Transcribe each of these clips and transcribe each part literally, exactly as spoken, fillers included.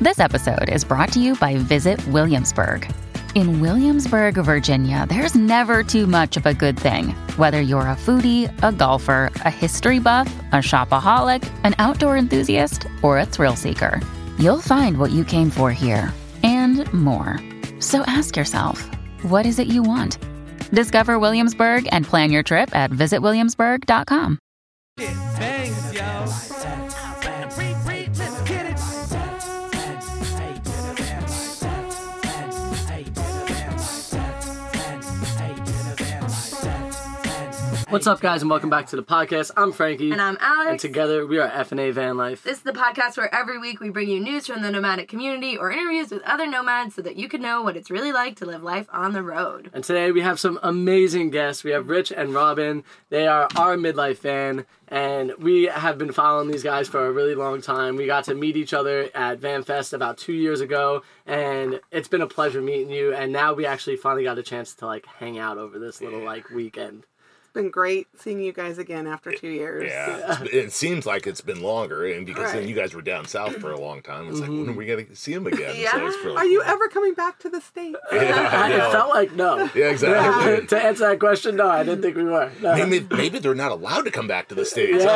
This episode is brought to you by Visit Williamsburg. In Williamsburg, Virginia, there's never too much of a good thing. Whether you're a foodie, a golfer, a history buff, a shopaholic, an outdoor enthusiast, or a thrill seeker, you'll find what you came for here and more. So ask yourself, what is it you want? Discover Williamsburg and plan your trip at visit williamsburg dot com. Thanks, yo. What's up, guys, and welcome back to the podcast. I'm Frankie. And I'm Alex. And together, we are F and A Van Life. This is the podcast where every week we bring you news from the nomadic community or interviews with other nomads so that you can know what it's really like to live life on the road. And today, we have some amazing guests. We have Rich and Robin. They are our midlife fan, and we have been following these guys for a really long time. We got to meet each other at Van Fest about two years ago, and it's been a pleasure meeting you, and now we actually finally got a chance to, like, hang out over this little, like, weekend. Been great seeing you guys again after two years. Yeah, yeah. It seems like it's been longer, and because right. then you guys were down south for a long time. It's mm-hmm. like, when are we going to see him again? Yeah. So it's really are cool. you ever coming back to the States? Yeah, it felt like no. Yeah, exactly. To answer that question, no, I didn't think we were. No. Maybe, maybe they're not allowed to come back to the States.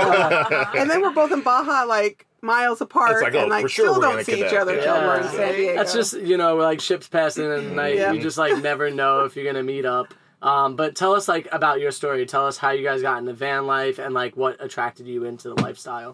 Yeah. And then we're both in Baja, like miles apart, like, oh, and like for sure still we're don't gonna see connect. each other Yeah. till we're in San Diego. That's just, you know, like ships passing in the night. Yeah. You just like never know if you're gonna meet up. Um, but tell us like about your story. Tell us how you guys got into van life and like what attracted you into the lifestyle.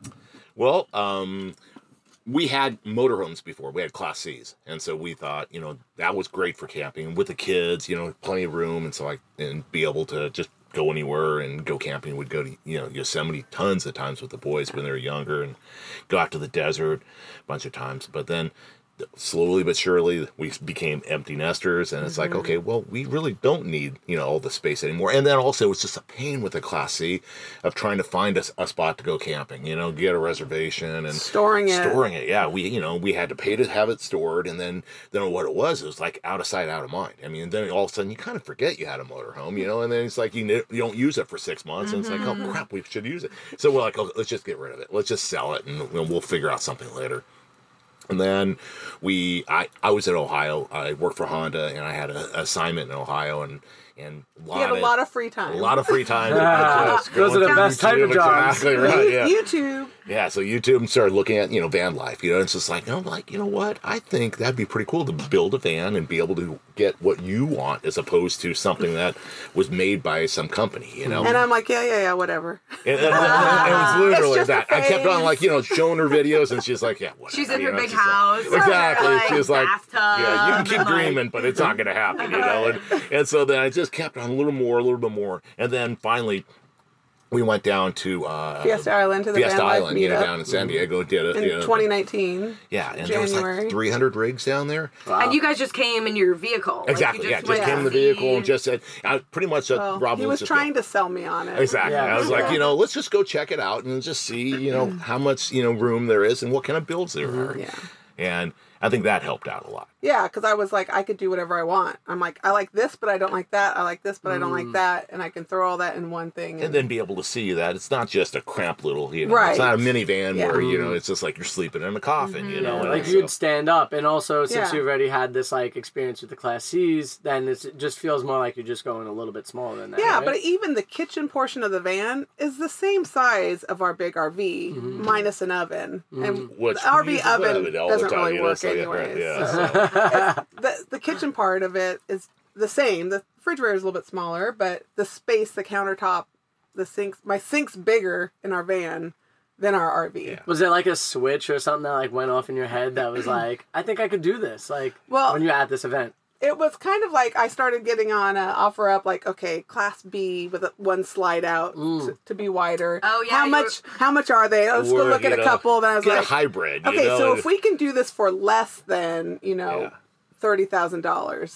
Well, um, we had motorhomes before. We had Class C's, and so we thought, you know, that was great for camping with the kids. You know, plenty of room, and so I and be able to just go anywhere and go camping. We'd go to, you know, Yosemite tons of times with the boys when they were younger, and go out to the desert a bunch of times. But then slowly but surely we became empty nesters, and it's mm-hmm. like, okay, well, we really don't need, you know, all the space anymore. And then also it's just a pain with the Class C of trying to find a, a spot to go camping, you know, get a reservation and storing it storing it yeah we you know we had to pay to have it stored, and then then what it was it was like out of sight, out of mind. I mean, then all of a sudden you kind of forget you had a motorhome, you know, and then it's like you, you don't use it for six months, and mm-hmm. it's like, oh crap, we should use it. So we're like, oh, let's just get rid of it, let's just sell it, and we'll figure out something later. And then we, I, I was in Ohio. I worked for Honda, and I had an assignment in Ohio, and and a lot you had a of, lot of free time. A lot of free time. Ah, those are the best type of jobs. Exactly right. Yeah. YouTube. Yeah. So YouTube, and started looking at, you know, van life. You know, it's just like, you know, like, you know what? I think that'd be pretty cool to build a van and be able to get what you want, as opposed to something that was made by some company. You know. And I'm like, yeah, yeah, yeah, whatever. And, and, and, and it was literally it's that. I kept on, like, you know, showing her videos, and she's like, yeah, whatever. She's in you her know, big she's like, house. exactly. Like, She's like, bathtub, yeah, you can keep like, dreaming, but it's not going to happen, you know. And, and so then I just kept on a little more, a little bit more, and then finally we went down to uh, Fiesta Island to the Fiesta Van Life Island, you know, meetup. down in San Diego. Did it in you know, twenty nineteen. Yeah, and January. there was like three hundred rigs down there. Wow. And you guys just came in your vehicle. Exactly. Like, you yeah, just came in the vehicle and just said, I pretty much. Uh, Well, Robin he was just trying go, to sell me on it. Exactly. Yeah. I was like, you know, let's just go check it out and just see, you know, how much, you know, room there is and what kind of builds there are. Yeah. And I think that helped out a lot. Yeah, because I was like, I could do whatever I want. I'm like, I like this, but I don't like that. I like this, but I don't like that. And I can throw all that in one thing. And, And then be able to see that it's not just a cramped little, you know, Right. it's not a minivan Yeah. where, you know, it's just like you're sleeping in a coffin, you know. and Like so- you'd stand up, and also since Yeah. you've already had this like experience with the Class C's, then it's, it just feels more like you're just going a little bit smaller than that. yeah, right? but even the kitchen portion of the van is the same size of our big R V, minus an oven. And Which the R V uses oven oven all the doesn't time, really you know, work so, yeah, anyways. right, yeah, so. so. It's- the, the kitchen part of it is the same. The refrigerator is a little bit smaller, but the space, the countertop, the sinks, my sink's bigger in our van than our R V. Yeah. Was there like a switch or something that like went off in your head that was like, I think I could do this? Like Well- when you're at this event. It was kind of like I started getting on uh, offer up like, okay, Class B with a, one slide out to, to be wider. Oh, yeah, How you much? How much are they? Let's go Or, look at you a know, couple. Then I was get like, a hybrid. You okay, know, so and if we can do this for less than you know Yeah. thirty thousand dollars,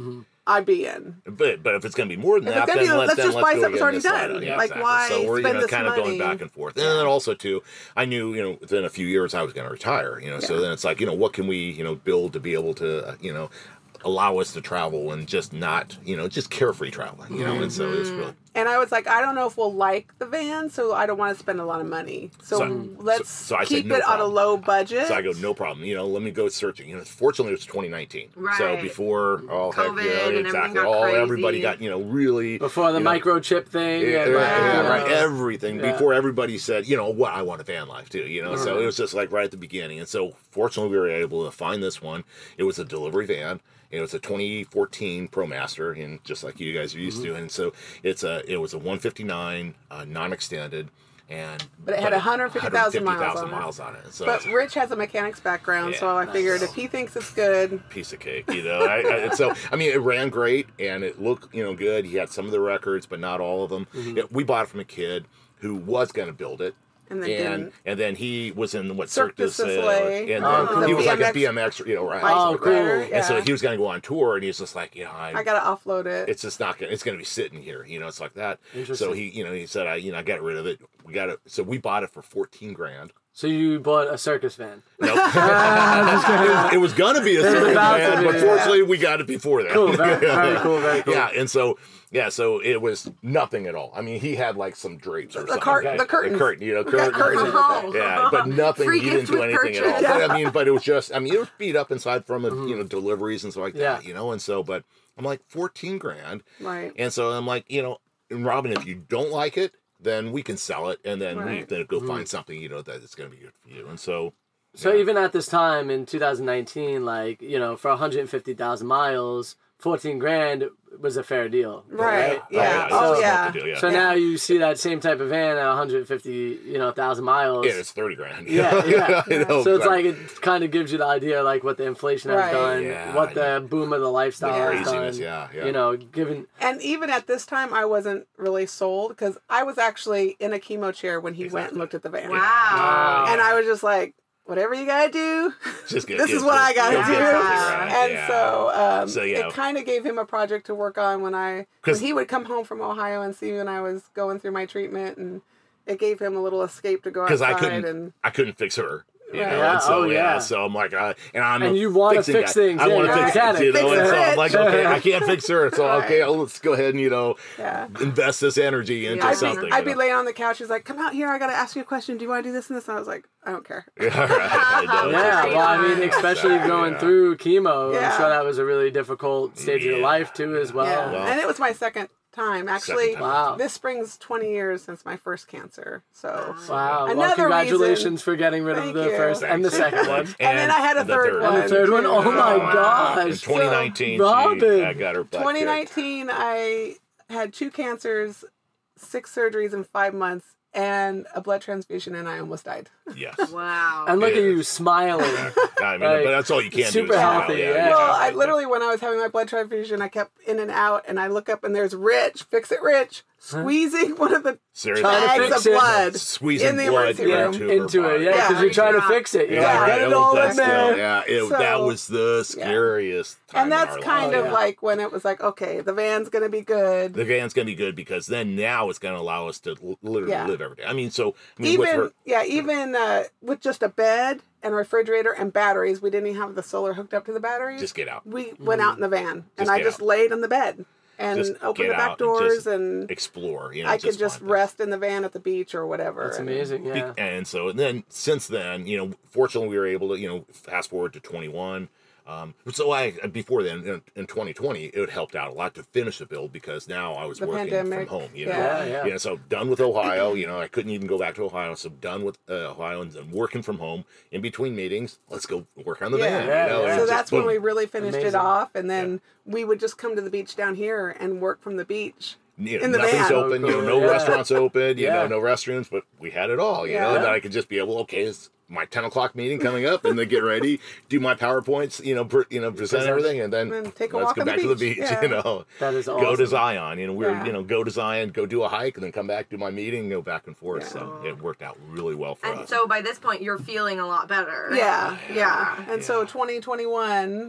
I'd be in. But but if it's going to be more than If that, it's gonna then be- let, let's then just let's buy go something get already this slide done. out. Yeah, Like, exactly. why So we're spend you know this kind of going money? back and forth, and then also too, I knew you know within a few years I was going to retire. You know, so Yeah. then it's like you know what can we you know build to be able to uh, you know allow us to travel and just not you know just carefree traveling. You know, and so it's really And I was like, I don't know if we'll like the van, so I don't want to spend a lot of money. So, So- let's so- so I said, keep "No it on a problem." low budget. So I go, no problem. You know, let me go searching. You know, fortunately, it was twenty nineteen. So Right. before all heck, COVID you know, and everything exactly, got all crazy. everybody got, you know, really Before the you know, microchip thing. Yeah, and right, like, yeah, you right. know. Everything Yeah. before everybody said, you know, what I want a van life too. You know, so Uh-huh. it was just like right at the beginning. And so fortunately, we were able to find this one. It was a delivery van. It was a twenty fourteen ProMaster, and just like you guys are used Mm-hmm. to. And so it's a it was a one fifty-nine uh, non-extended, and But it had one hundred fifty thousand miles on it. miles on it. So But Rich has a mechanics background, so Yeah. I figured if he thinks it's good, piece of cake, you know. I, I, and so I mean, it ran great and it looked, you know, good. He had some of the records, but not all of them. Mm-hmm. It- we bought it from a kid who was going to build it. and then And didn't. and then he was in what Cirque Cirque du du Soleil, Soleil. and Oh, then cool. he was like a B M X B M X, you know, right? Oh, cool. rider, And so yeah. he was going to go on tour, and he's just like, you know, I, I gotta offload it. it's just not gonna, it's going to be sitting here, you know, it's like that. Interesting. So he, you know, he said, I, you know, I got rid of it. We got it. So we bought it for fourteen grand. So you bought a circus van. Nope. it, was, it was gonna be a circus about to van, be, but yeah. fortunately we got it before that. Cool, very, very cool, very cool. Yeah, and so yeah, so it was nothing at all. I mean, he had like some drapes or The something. cart- okay? the curtains. curtain, you know, We got curtains. curtains. Oh. Yeah, but nothing. Free He gift didn't do with anything at all. purchase. But, I mean, but it was just. I mean, it was beat up inside from a, you know, deliveries and stuff like that. Yeah. You know, and so, but I'm like fourteen grand, Right. and so I'm like, you know, and Robin, if you don't like it, then we can sell it, and then we Right. then go find something, you know, that is going to be good for you. And so. So yeah. even at this time in two thousand nineteen, like, you know, for one hundred fifty thousand miles, fourteen grand was a fair deal. Right. Oh, Yeah. it's Oh, a yeah. smart deal, yeah. So now you see that same type of van at one hundred fifty, you know, thousand miles. Yeah, it's thirty grand. Yeah, yeah. I know, So it's but like it kind of gives you the idea like what the inflation has Right. done, Yeah, what I the boom of the lifestyle Yeah. has done. Craziness, yeah, yeah. You know, given And even at this time, I wasn't really sold because I was actually in a chemo chair when he went Exactly. and looked at the van. Wow. And I was just like, whatever you gotta do, just get, this yeah, is what I gotta go do. get something, right, And yeah. so, um, So, yeah. it kind of gave him a project to work on when I, when 'Cause- he would come home from Ohio and see when I was going through my treatment, and it gave him a little escape to go because outside. I couldn't, and I couldn't fix her. You Right. know, Yeah, and so oh, yeah. so I'm like, uh, and I'm And a you wanna fixing fix guy. things, I yeah, want to you're a fix mechanic. things, you know, Fix and so I'm it. like, okay, I can't fix her, so Right. okay, oh, let's go ahead and you know, yeah. invest this energy into Yeah, I'd something. be, I'd you be know? laying on the couch. He's like, "Come out here. I gotta ask you a question. Do you want to do this and this?" And I was like, "I don't care." Yeah, right, I know. yeah, Right. well, I mean, especially Exactly, going yeah. through chemo, Yeah. I'm sure that was a really difficult stage of your Yeah. life too, as well. Yeah, Well- and it was my second time. Actually, time. Wow. this spring's twenty years since my first cancer. So, Wow. Well, Another congratulations reason- for getting rid of Thank the you. first and the Thanks. second one. And then I had a the third one. And the third one, too. oh my wow. gosh. In twenty nineteen, Robin. she, I got her butt twenty kicked. nineteen, I had two cancers, six surgeries in five months, and a blood transfusion, and I almost died. Yes. Wow. And look Yeah. at you smiling. I mean, Like, but that's all you can super do. is smile, healthy, yeah. Well, I yeah. literally, when I was having my blood transfusion, I kept in and out, and I look up, and there's Rich, Fix It Rich, squeezing one of the Seriously. Trying to bags fix of it. blood Squeezing in the blood emergency Yeah, room. into, into her it, yeah, Yeah. because you're trying to Yeah. fix it. You're Yeah, like, right. get it Well, all that's in there. still- yeah, it, So- that was the scariest time And that's in our kind life. of yeah. like when it was like, okay, the van's going to be good. The van's gonna be good because then now it's gonna allow us to l- literally Yeah. live every day. I mean, so I mean, with even her, yeah, even uh, with just a bed and refrigerator and batteries, we didn't even have the solar hooked up to the batteries. just get out, we went out in the van, and Just I get just out. laid in the bed and Just opened get the back out and doors, just and explore. You know, I could just find things. rest in the van at the beach or whatever. That's and- amazing, yeah. And so then since then, you know, fortunately we were able to, you know, fast forward to twenty-one. Um, so I before then in, in twenty twenty it helped out a lot to finish the build because now I was The working pandemic, from home. You know, yeah. Yeah, yeah. You know, so done with Ohio. You know, I couldn't even go back to Ohio, so done with uh, Ohio and then working from home in between meetings. Let's go work on the Yeah. van. Yeah, you know, yeah. and So just that's when boom. we really finished Amazing. it off, and then we would just come to the beach down here and work from the beach. You know, in the nothing's van. open, you know, no Yeah. restaurants open, you Yeah. know, no restrooms, but we had it all, you Yeah. know, and then I could just be able, okay, it's my ten o'clock meeting coming up, and then get ready, do my PowerPoints, you know, per, you know, present Present. everything, and then And then take a let's walk go on the back to the beach. beach, Yeah. you know. That is Go to awesome. Zion, you know, we were, Yeah. you know, go to Zion, go do a hike, and then come back, do my meeting, go back and forth, Yeah. so it worked out really well for And us. so by this point, you're feeling a lot better. Yeah, yeah. Yeah. And so twenty twenty-one,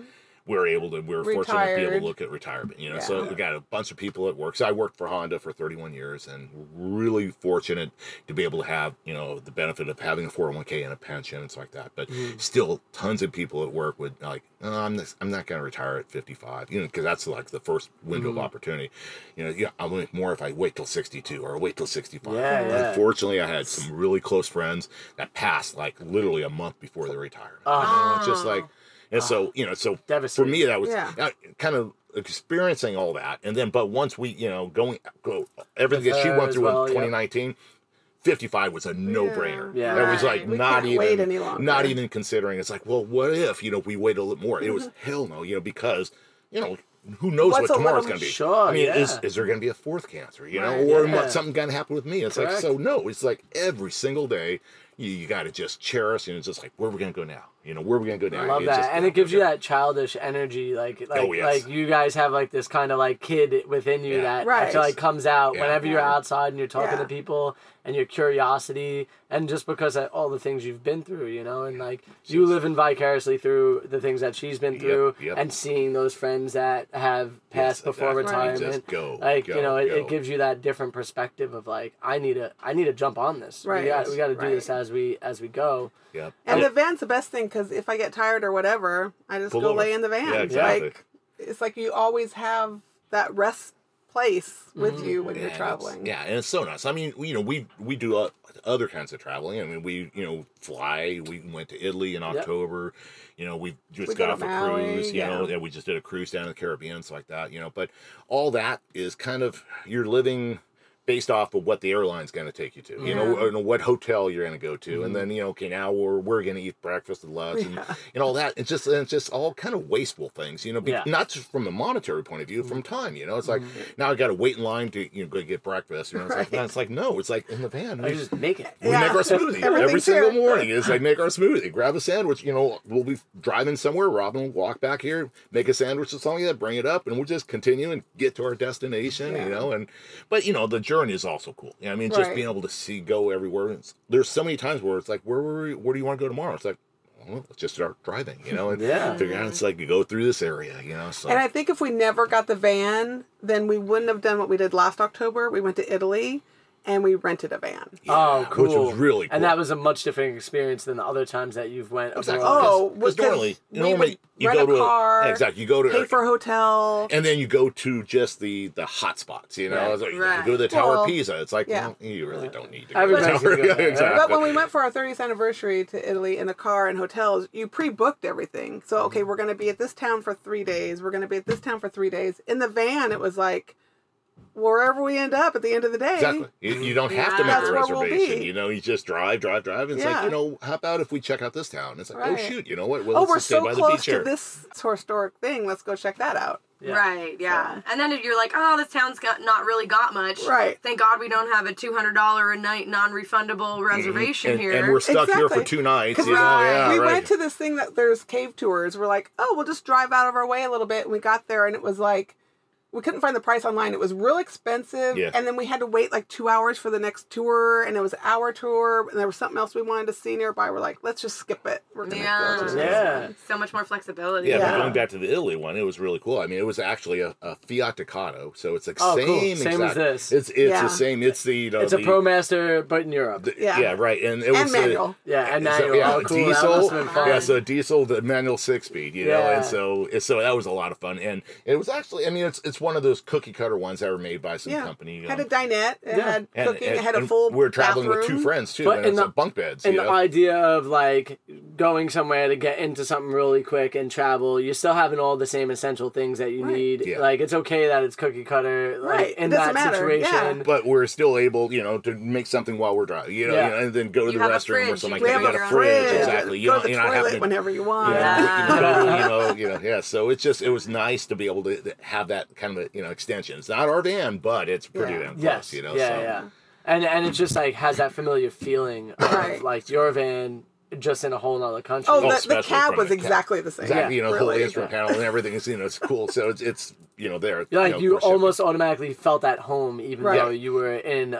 we were able to, we were fortunate to be able Retired. to look at retirement, you know, Yeah. so we got a bunch of people at work. So I worked for Honda for thirty-one years and really fortunate to be able to have, you know, the benefit of having a four oh one k and a pension and stuff like that. But still tons of people at work would like, oh, I'm not, I'm not going to retire at fifty-five, you know, because that's like the first window of opportunity. You know, yeah, I'll make more if I wait till sixty-two or wait till sixty-five. Yeah, yeah. Unfortunately, I had some really close friends that passed like literally a month before they retired. Oh. You know, it's just like, and so, you know, so for Devastating. me, that was Yeah. uh, kind of experiencing all that. And then, but once we, you know, going, go, everything that she her went as through well, in yep. twenty nineteen, fifty-five was a no-brainer. Yeah. It was Right. like We not can't even, wait any longer. not even considering. It's like, well, what if, you know, we wait a little more? It was hell no, you know, because, you know, who knows What's a what tomorrow's little- going to be? Sure, I mean, is, yeah. is there going to be a fourth cancer? You know, Right. or Yeah. what, something going to happen with me? It's like, Correct. so no, it's like every single day, you, you got to just cherish, and it's just like, where are we going to go now? You know, where are we going to go now? I love It's that, just- and it gives you that childish energy, like like Oh, yes. like you guys have like this kind of like kid within you Yeah. that I Right. feel like comes out Yeah. whenever you're Yeah. outside and you're talking Yeah. to people and your curiosity, and just because of all the things you've been through, you know, and like you living vicariously through the things that she's been through, yep. and seeing those friends that have passed Yes, before exactly. retirement, Just go, like go, you know, it, go. it gives you that different perspective of like I need to I need to jump on this. Right. We got we got to do Right. this as we as we go. Yep. And Yep. the van's the best thing because if I get tired or whatever, I just Pull go over. lay in the van. Yeah, exactly. Like it's like you always have that rest place with Mm-hmm. you when Yeah, you're and traveling. it's- Yeah, and it's so nice. I mean, we, you know, we we do uh, other kinds of traveling. I mean, we you know fly. We went to Italy in October. You know, we just We got go off to a Maui, cruise. You yeah. know, and we just did a cruise down in the Caribbean, stuff like that. You know, but all that is kind of you're living based off of what the airline's going to take you to. You know, or what hotel you're going to go to, and then you know, okay, now we're we're going to eat breakfast and lunch, and, and all that. It's just it's just all kind of wasteful things. You know, be, Yeah. not just from a monetary point of view, from time. You know, it's like now I got to wait in line to you know go get breakfast. You know, it's like Right. it's like no, it's like in the van. I We, just make it. we Yeah. make our smoothie every Everything's single here. morning. It's like make our smoothie, grab a sandwich. You know, we'll be driving somewhere. Robin will walk back here, make a sandwich or something like that, bring it up, and we'll just continue and get to our destination. Yeah. You know, and but you know the journey is also cool. You know, I mean, just Right. being able to see go everywhere. It's, there's so many times where it's like, where were we, where do you want to go tomorrow? It's like, well, let's just start driving. You know, and Yeah. figure out it's like you go through this area. You know, so And I think if we never got the van, then we wouldn't have done what we did last October. We went to Italy and we rented a van. yeah, Oh, cool. which was really cool. And that was a much different experience than the other times that you've went abroad. Exactly. Oh, Because because normally, we normally would you rent go a to car, yeah, exactly. You go to pay for a hotel. and then you go to just the the hot spots, you know. Right. It's like, you Right. go to the Tower Well, of Pisa. It's like, yeah. well, you really don't need to go to the Everybody's Tower. gonna go Yeah, there, exactly. But when we went for our thirtieth anniversary to Italy in a car and hotels, you pre-booked everything. So, okay, we're going to be at this town for three days. We're going to be at this town for three days. In the van, it was like, wherever we end up at the end of the day. Exactly. You, you don't have to make That's a where we'll reservation. be. You know, you just drive, drive, drive. And it's Yeah. like, you know, how about if we check out this town? It's like, oh, Right. shoot, you know what? Well, Oh, let's we're just stay so by the close beach to here. this historic thing. Let's go check that out. Yeah. Right, yeah. And then if you're like, oh, this town's got not really got much. Right. Thank God we don't have a two hundred dollars a night non-refundable reservation and, here. and we're stuck here for Exactly. two nights. 'Cause You know, Right. yeah, we right. went to this thing that there's cave tours. We're like, oh, we'll just drive out of our way a little bit. And we got there and it was like, we couldn't find the price online. It was real expensive. Yeah. And then we had to wait like two hours for the next tour. And it was our tour. And there was something else we wanted to see nearby. We're like, let's just skip it. We're going to Yeah. go to this Yeah. one. So much more flexibility. Yeah, Yeah. but going back to the Italy one, it was really cool. I mean, it was actually a, a Fiat Ducato, so it's like Oh, same cool. Same exact. as this. It's it's Yeah. the same. It's the you know, It's a the, ProMaster, but in Europe. the- Yeah. yeah, right. And it And was the- manual. yeah, and So, manual. yeah, Oh, cool. That diesel. must have been fun. Yeah, so diesel, the manual six speed, you know, Yeah. and so so that was a lot of fun, and it was actually, I mean, it's it's one of those cookie cutter ones that were made by some Yeah. company. Had a um, dinette. It Yeah. had and, cooking. and- it had a and full we were traveling with two bathroom. friends too, But and in it's the- a bunk beds. And you the know? idea of like going somewhere to get into something really quick and travel, you're still having all the same essential things that you Right. need. Yeah. Like it's okay that it's cookie cutter, like Right. in It doesn't that matter. situation. Yeah. But we're still able, you know, to make something while we're driving, you know, Yeah. you know, and then go to You the have a restroom or fridge, something you like We that. have You a got a fridge. fridge, exactly. You Go know, to the you know, toilet having to- whenever you want. Yeah. you know, you know, you know, yeah. So it's just, it was nice to be able to to have that kind of a, you know, extension. It's not our van, but it's pretty Yeah. damn close, Yes. you know. yeah, so. yeah. And and it just like has that familiar feeling of Right. like your van just in a whole nother country. Oh, Oh, the, the especially cab from was the cab. exactly the same. Exactly, you know, whole really. instrument panel and everything is, you know, it's cool. So it's, it's you know, there. You're like know, you for shipping. almost automatically felt at home, even Right. though you were in a sh-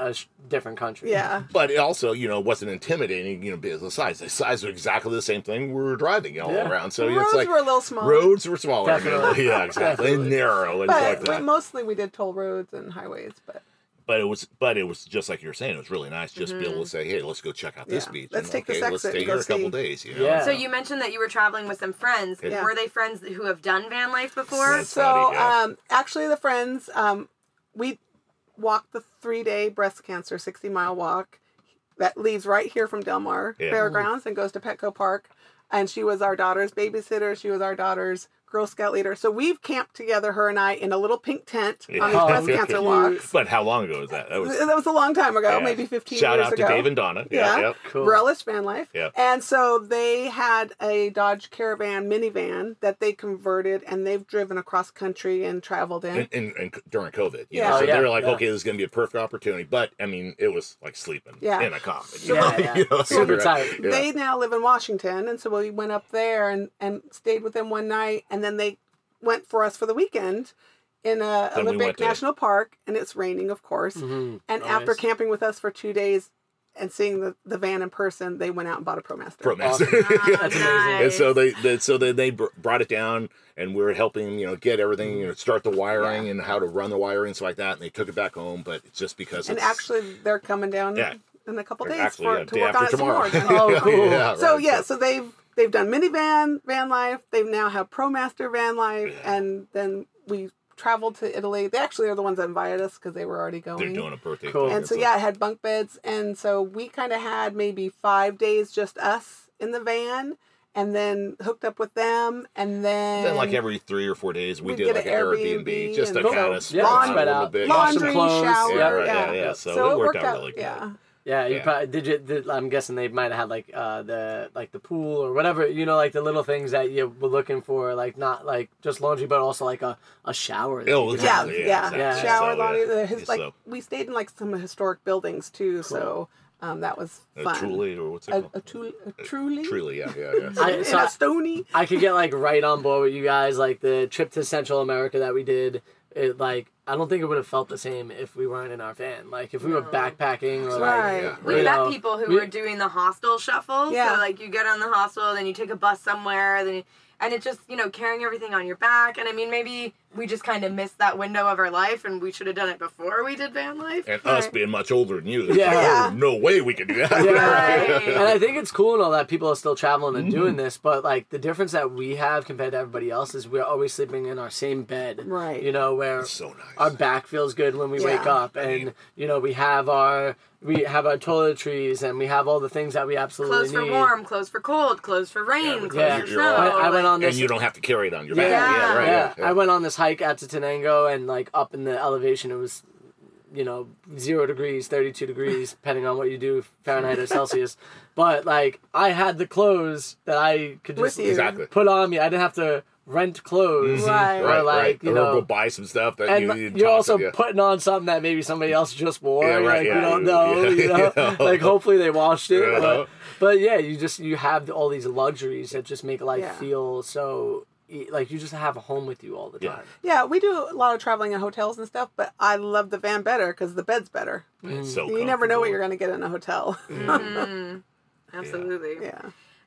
different country. Yeah. But it also, you know, wasn't intimidating, you know, because of the size. The size was exactly the same thing we were driving all Yeah. around. So Roads it's like were a little smaller. roads were smaller. Definitely. Yeah, exactly. And Definitely. narrow and But like we, that. mostly we did toll roads and highways, but But it was, but it was just like you were saying. It was really nice just to be able to say, "Hey, let's go check out this Yeah. beach. Let's and, take this okay, let's exit stay and go here a couple see." days." You know? Yeah. So you mentioned that you were traveling with some friends. Yeah. Were they friends who have done van life before? That's so funny, yeah. um, actually the friends um, we walked the three day breast cancer sixty mile walk that leaves right here from Del Mar Yeah. Fairgrounds and goes to Petco Park, and she was our daughter's babysitter. She was our daughter's Girl Scout leader. So we've camped together, her and I, in a little pink tent on these Yeah. breast Oh, cancer cute. walks. But how long ago was that? That was That was a long time ago, yeah. maybe fifteen Shout years out ago. to Dave and Donna. Yeah, Yeah. yep. Cool. Relish Van Life. Yep. And so they had a Dodge Caravan minivan that they converted, and they've driven across country and traveled in. And, and, and during COVID, you Yeah. know, Oh, so yeah, they were like, yeah. "Okay, this is going to be a perfect opportunity." But I mean, it was like sleeping Yeah. in a coffin. Yeah, know? yeah. You know, Super right? tight. Yeah. They now live in Washington, and so we went up there and, and stayed with them one night, and then they went for us for the weekend in a Then we Olympic went to- National Park, and it's raining, of course. Mhm. And Nice. after camping with us for two days and seeing the, the van in person, they went out and bought a ProMaster. ProMaster. Awesome. That's amazing. And so they, they so then they br- brought it down, and we were helping, you know, get everything, you know, start the wiring Yeah. and how to run the wiring and stuff like that. And they took it back home, but it's just because And it's actually, they're coming down Yeah. in a couple or days actually for, yeah, to day work on after it some more. tomorrow. Oh, cool. Yeah, So right. yeah, so they've they've done minivan van life. They've now have ProMaster van life, Yeah. and then we traveled to Italy. They actually are the ones that invited us because they were already going. they're doing a birthday. Cool. thing, And so so- yeah, it had bunk beds, and so we kind of had maybe five days just us in the van, and then hooked up with them, and then, Then like every three or four days, we We'd did get like an an Airbnb, Airbnb just to and kind Cool. of Yeah, spread out spread a little out. bit. Wash some laundry, clothes. shower, Yeah, right, yeah, yeah, yeah. So, it worked, out, really good. Yeah. Yeah, you Yeah. probably did. You, did I'm guessing they might have had like uh, the like the pool or whatever. You know, like the little things that you were looking for, like not like just laundry, but also like a, a shower. that Oh, you could Yeah, have. Exactly, yeah, yeah, exactly. shower, So, laundry. yeah. the his, like So- we stayed in like some historic buildings too, so um, that was A fun. truly, or what's it a, called? a, truly, a truly, Truly, yeah, yeah, yeah. I- and so I- a stony. I could get like right on board with you guys. Like the trip to Central America that we did, it like I don't think it would have felt the same if we weren't in our van. Like if we were backpacking or like Right. Yeah, We you met know, people who we- were doing the hostel shuffle. Yeah. So like you get on the hostel, then you take a bus somewhere, then you, and it's just, you know, carrying everything on your back. And I mean, maybe we just kind of missed that window of our life, and we should have done it before we did van life. And us being much older than you, it's Yeah. like, Yeah. oh, no way we could do that. Yeah. Right. And I think it's cool and all that people are still traveling and Mm-hmm. doing this, but like the difference that we have compared to everybody else is we're always sleeping in our same bed. Right. You know, where It's so nice. our back feels good when we wake Yeah. up, and you know we have our we have our toiletries, and we have all the things that we absolutely Clothes for need. warm, clothes for cold, clothes for rain, clothes Yeah. for You're snow. all- I, I went on And this. you don't have to carry it on your Yeah, back. Yeah. right. yeah. Yeah. I went on this hike out to Tenango, and like up in the elevation, it was, you know, zero degrees, thirty-two degrees, depending on what you do, Fahrenheit or Celsius. But like, I had the clothes that I could just With you. Exactly. put on me. I didn't have to rent clothes. Right. Or Right, like, right. you or know, go buy some stuff that and you, like, you you're toss also it, yeah. putting on something that maybe somebody else just wore. Yeah, right, like, yeah, you don't yeah, know, yeah, you know? yeah. Like, hopefully they washed it. Yeah. But, but yeah, you just, you have all these luxuries that just make life Yeah. feel so, like, you just have a home with you all the Yeah. time. Yeah, we do a lot of traveling in hotels and stuff, but I love the van better because the bed's better. It's so You never know what comfortable. you're going to get in a hotel. Mhm. Absolutely. yeah.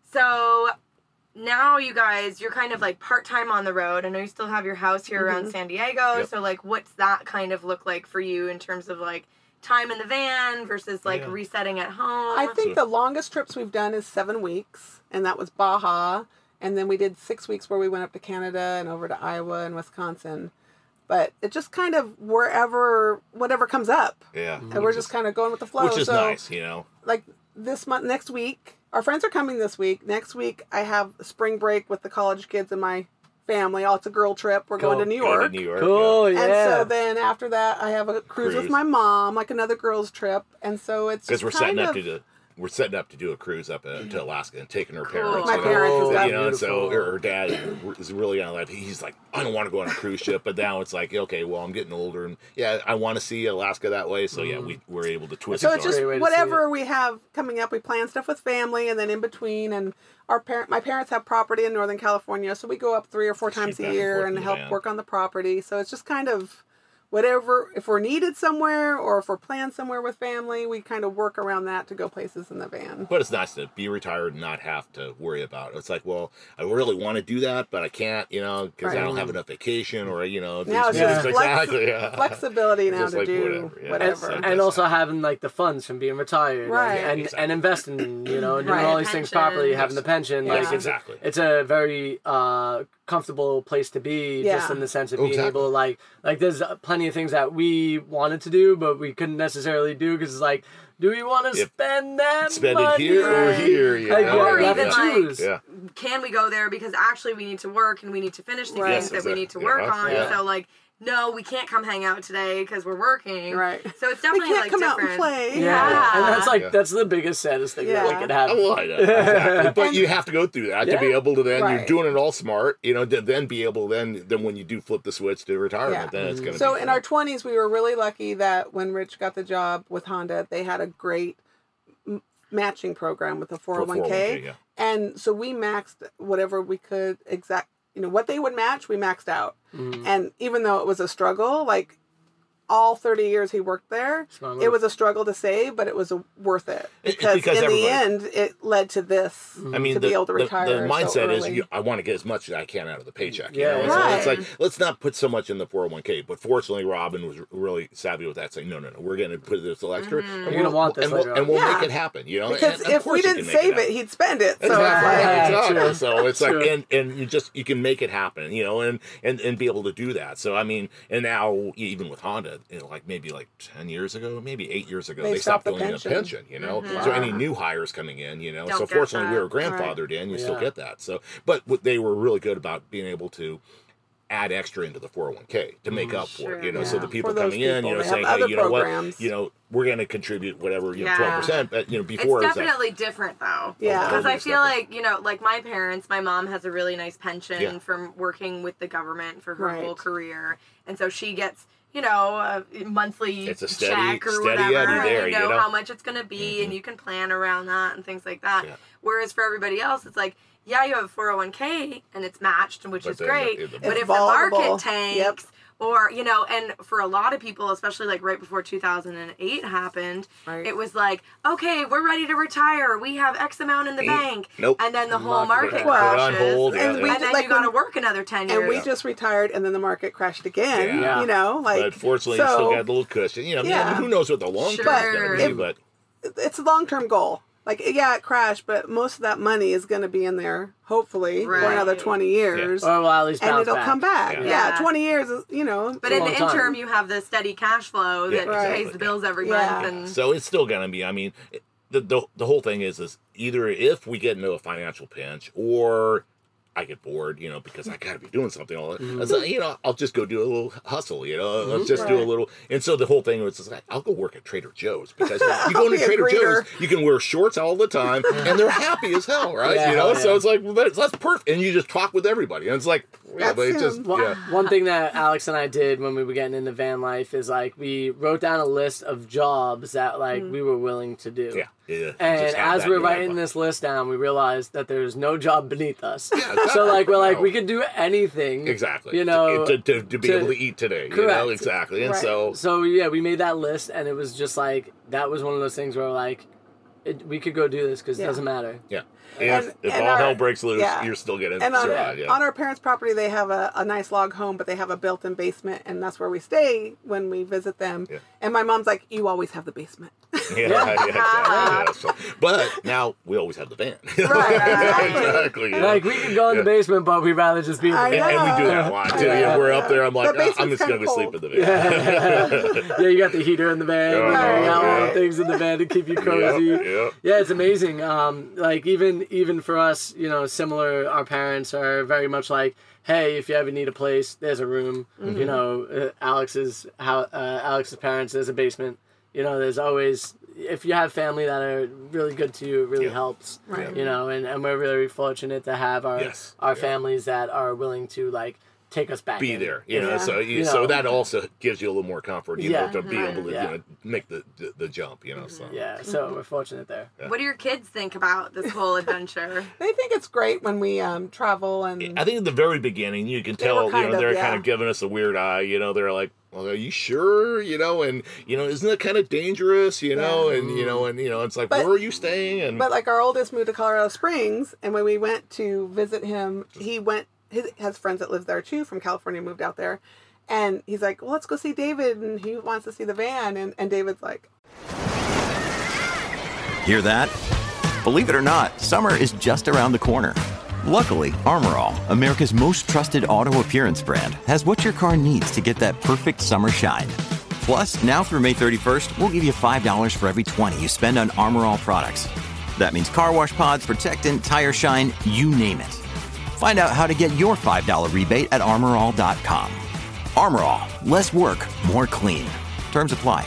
So now you guys, you're kind of like part-time on the road. I know you still have your house here around San Diego. Yep. So like, what's that kind of look like for you in terms of like time in the van versus like Yeah. resetting at home? I think the longest trips we've done is seven weeks, and that was Baja. And then we did six weeks where we went up to Canada and over to Iowa and Wisconsin. But it just kind of wherever, whatever comes up. Yeah. And we're just kind of going with the flow. Which is so, nice, you know. like this month, next week, our friends are coming this week. Next week, I have spring break with the college kids and my family. Oh, it's a girl trip. We're going Cool. to New Go to York. New York. Cool, yeah. And so then after that, I have a cruise, with Cruise. my mom, like another girl's trip. And so it's Because just we're setting kind up of, to do, we're setting up to do a cruise up uh, to Alaska and taking her parents. My you know, parents and you stuff. know, and so Beautiful. her, her dad is really on like he's like, I don't want to go on a cruise ship, but now it's like, okay, well, I'm getting older, and yeah, I want to see Alaska that way. So yeah, we were able to twist. So it it's just Great way to see whatever we have coming up. We plan stuff with family, and then in between, and our parent, my parents have property in Northern California, so we go up three or four times Shoot a back and year forth and in the help van. work on the property. So it's just kind of whatever, if we're needed somewhere or if we're planned somewhere with family, we kind of work around that to go places in the van. But it's nice to be retired and not have to worry about it. It's like, well, I really want to do that, but I can't, you know, because Right. I don't have enough vacation or, you know. Now it's these- just flex- exactly, yeah. flexibility now Just to like do whatever, yeah. whatever. That's- And also having like the funds from being retired, and- Right. and, Exactly. and investing, you know, and doing Right. all these things Pension. properly, having Yes. the pension, Yeah. like it's, Exactly. it's a very uh, comfortable place to be, just Yeah. in the sense of Oh, being exactly. able to like, like there's plenty of things that we wanted to do, but we couldn't necessarily do because it's like, do we want to Yep. spend that Spend money? it here or Right. here, you Like, know? yeah, Or we have even, to like- choose. Yeah. Can we go there because actually we need to work and we need to finish these Right. things Yes, that we need to exactly. work Yeah. on. Yeah. So like, no, we can't come hang out today because we're working. Right. So it's We definitely can't like come out different. and play. Yeah. Yeah. and that's like Yeah. that's the biggest saddest thing that we Yeah. could have. Oh, I know. Exactly. But you have to go through that to be Yeah. able to then, you're Right. doing it all smart, you know, to then be able then, then when you do flip the switch to retirement, Yeah. then it's going to So be in fun. our twenties, we were really lucky that when Rich got the job with Honda, they had a great m- matching program with the four oh one k. four oh one k, yeah. And so we maxed whatever we could exact, you know, what they would match, we maxed out. Mhm. And even though it was a struggle, like all thirty years he worked there, Smart it move. was a struggle to save, but it was a, worth it. It- Because, because in everybody- the end, it led to this. I mean, to the, be able to the- retire the so mindset is early. you, I want to get as much as I can out of the paycheck. You Yeah, know? yeah. So it's Right. like, let's not put so much in the four oh one k. But fortunately, Robin was really savvy with that, saying, no, no, no, we're going to put this little extra. Mm-hmm. And You're gonna we'll- want this and we'll, later and we'll on. make Yeah. it happen, you know? Because And of if course we you didn't can make save it, happen. he'd spend it. So Exactly. it's like, Yeah, Exactly. true. So it's like, True. and, and you just, you can make it happen, you know, and, and, and be able to do that. So, I mean, and now, even with Honda, you know, like maybe like ten years ago, maybe eight years ago, They they, stopped stopped the filling in a pension. pension, you know? Mhm. So Wow. any new hires coming in, you know, Don't so get fortunately we that. were grandfathered in, you still Yeah. get that. So, but what they were really good about being able to add extra into the four oh one k to make up for it, you know, so Yeah. the people For those coming in, people, you know, they saying, have hey, other you know programs. what, you know, we're going to contribute whatever, you know, Yeah. twelve percent, but, you know, before It's it's like, definitely different though. Yeah. Because I Totally feel separate. like, you know, like my parents, my mom has a really nice pension Yeah. from working with the government for her Right. whole career. And so she gets, you know, a monthly It's a steady- check or steady whatever. Eddie and there, you know, you know? how much it's going to be and you can plan around that and things like that. Yeah. Whereas for everybody else, it's like, yeah, you have a four oh one k and it's matched, which But is then great. the- the- but It's if the vulnerable. market tanks, Yep. or, you know, and for a lot of people, especially like right before two thousand eight happened, Right. it was like, okay, we're ready to retire. We have X amount in the Ain't- bank. nope. And then the whole Not market gonna happen. crashes. Put on hold, yeah, And yeah. we and did, then like, you got to when- work another ten years. and we just retired, and then the market crashed again. Yeah. You know, like but fortunately, so you still got a little cushion. You know, Yeah. yeah. who knows what the long term Sure. is going to be, But but it's a long term goal. Like, yeah, it crashed, but most of that money is going to be in there, hopefully, for Right. another twenty years, Or we'll at least and bounce it'll back. come back. Yeah. Yeah. Yeah. twenty years, is, you know. but a in long the time. interim, you have the steady cash flow Yeah, that Right. pays the bills every Yeah. month. And so it's still going to be. I mean, it- the, the the whole thing is is either if we get into a financial pinch or I get bored, you know, because I got to be doing something. All Mhm. so, you know, I'll just go do a little hustle, you know, let's just do a Right. little. And so the whole thing was just like, I'll go work at Trader Joe's because you go I'll be into a Trader greeter. Joe's, you can wear shorts all the time, and they're happy as hell, right? Yeah, you know, yeah. so it's like well, that's, that's perfect, and you just talk with everybody, and it's like, yeah, That's but it just him. One, yeah. one thing that Alex and I did when we were getting into van life is like we wrote down a list of jobs that like we were willing to do. Yeah, yeah. And Just have as that we're in your writing life. this list down, we realized that there's no job beneath us. exactly. So like we're like No. we could do anything. Exactly. You know, to, to, to be to- able to eat today. You Correct. know, exactly. And Right. so, So yeah, we made that list, and it was just like that was one of those things where like it, we could go do this because Yeah. it doesn't matter. yeah. And- If, if and all our- hell breaks loose, yeah. you're still getting And on, survive. Yeah. on our parents' property, they have a, a nice log home, but they have a built-in basement, and that's where we stay when we visit them. Yeah. And my mom's like, "You always have the basement." yeah, yeah, exactly. Yeah, so- but now we always have the van. Right, exactly. exactly. yeah. Like we could go in the Yeah. basement, but we'd rather just be in the I and, van. and we do that a lot too. Yeah, Yeah. we're up there. I'm like, The "Oh, I'm basement's just gonna kinda go sleep cold." in the van. yeah, you got the heater in the van. Yeah, you know, you got all yeah. the things in the van to keep you cozy. Yeah, yeah. Yeah, it's amazing. Um, like even even for us, you know, similar. Our parents are very much like, hey, if you ever need a place, there's a room. Mm-hmm. You know, uh, Alex's how uh, Alex's parents, there's a basement. You know, there's always if you have family that are really good to you, it really Yeah. helps. Right. You know, and, and we're really fortunate to have our Yes. our Yeah. families that are willing to like take us back. Be in. there, you know. Yeah. So, you, You so know. that also gives you a little more comfort, you Yeah. know, to be Right. able to Yeah. you know, make the, the the jump, you know. So Yeah, so we're fortunate there. what do your kids think about this whole adventure? They think it's great when we um, travel and I think at the very beginning, you can They were tell, you kind know, of, they're yeah. kind of giving us a weird eye. You know, they're like, well, are you sure? You know, and you know, isn't it kind of dangerous? You know, Yeah. and you know, and you know, it's like, But- where are you staying? And But like our oldest moved to Colorado Springs, and when we went to visit him, he went. He has friends that live there too from California, moved out there, and he's like, "Well, let's go see David," and he wants to see the van, and and David's like, Hear that? Believe it or not, summer is just around the corner. Luckily, Armor All, America's most trusted auto appearance brand, has what your car needs to get that perfect summer shine. Plus, now through May thirty-first, we'll give you five dollars for every twenty you spend on Armor All products. That means car wash pods, protectant, tire shine, you name it. Find out how to get your five dollars rebate at armor all dot com. Armor All, less work, more clean. Terms apply.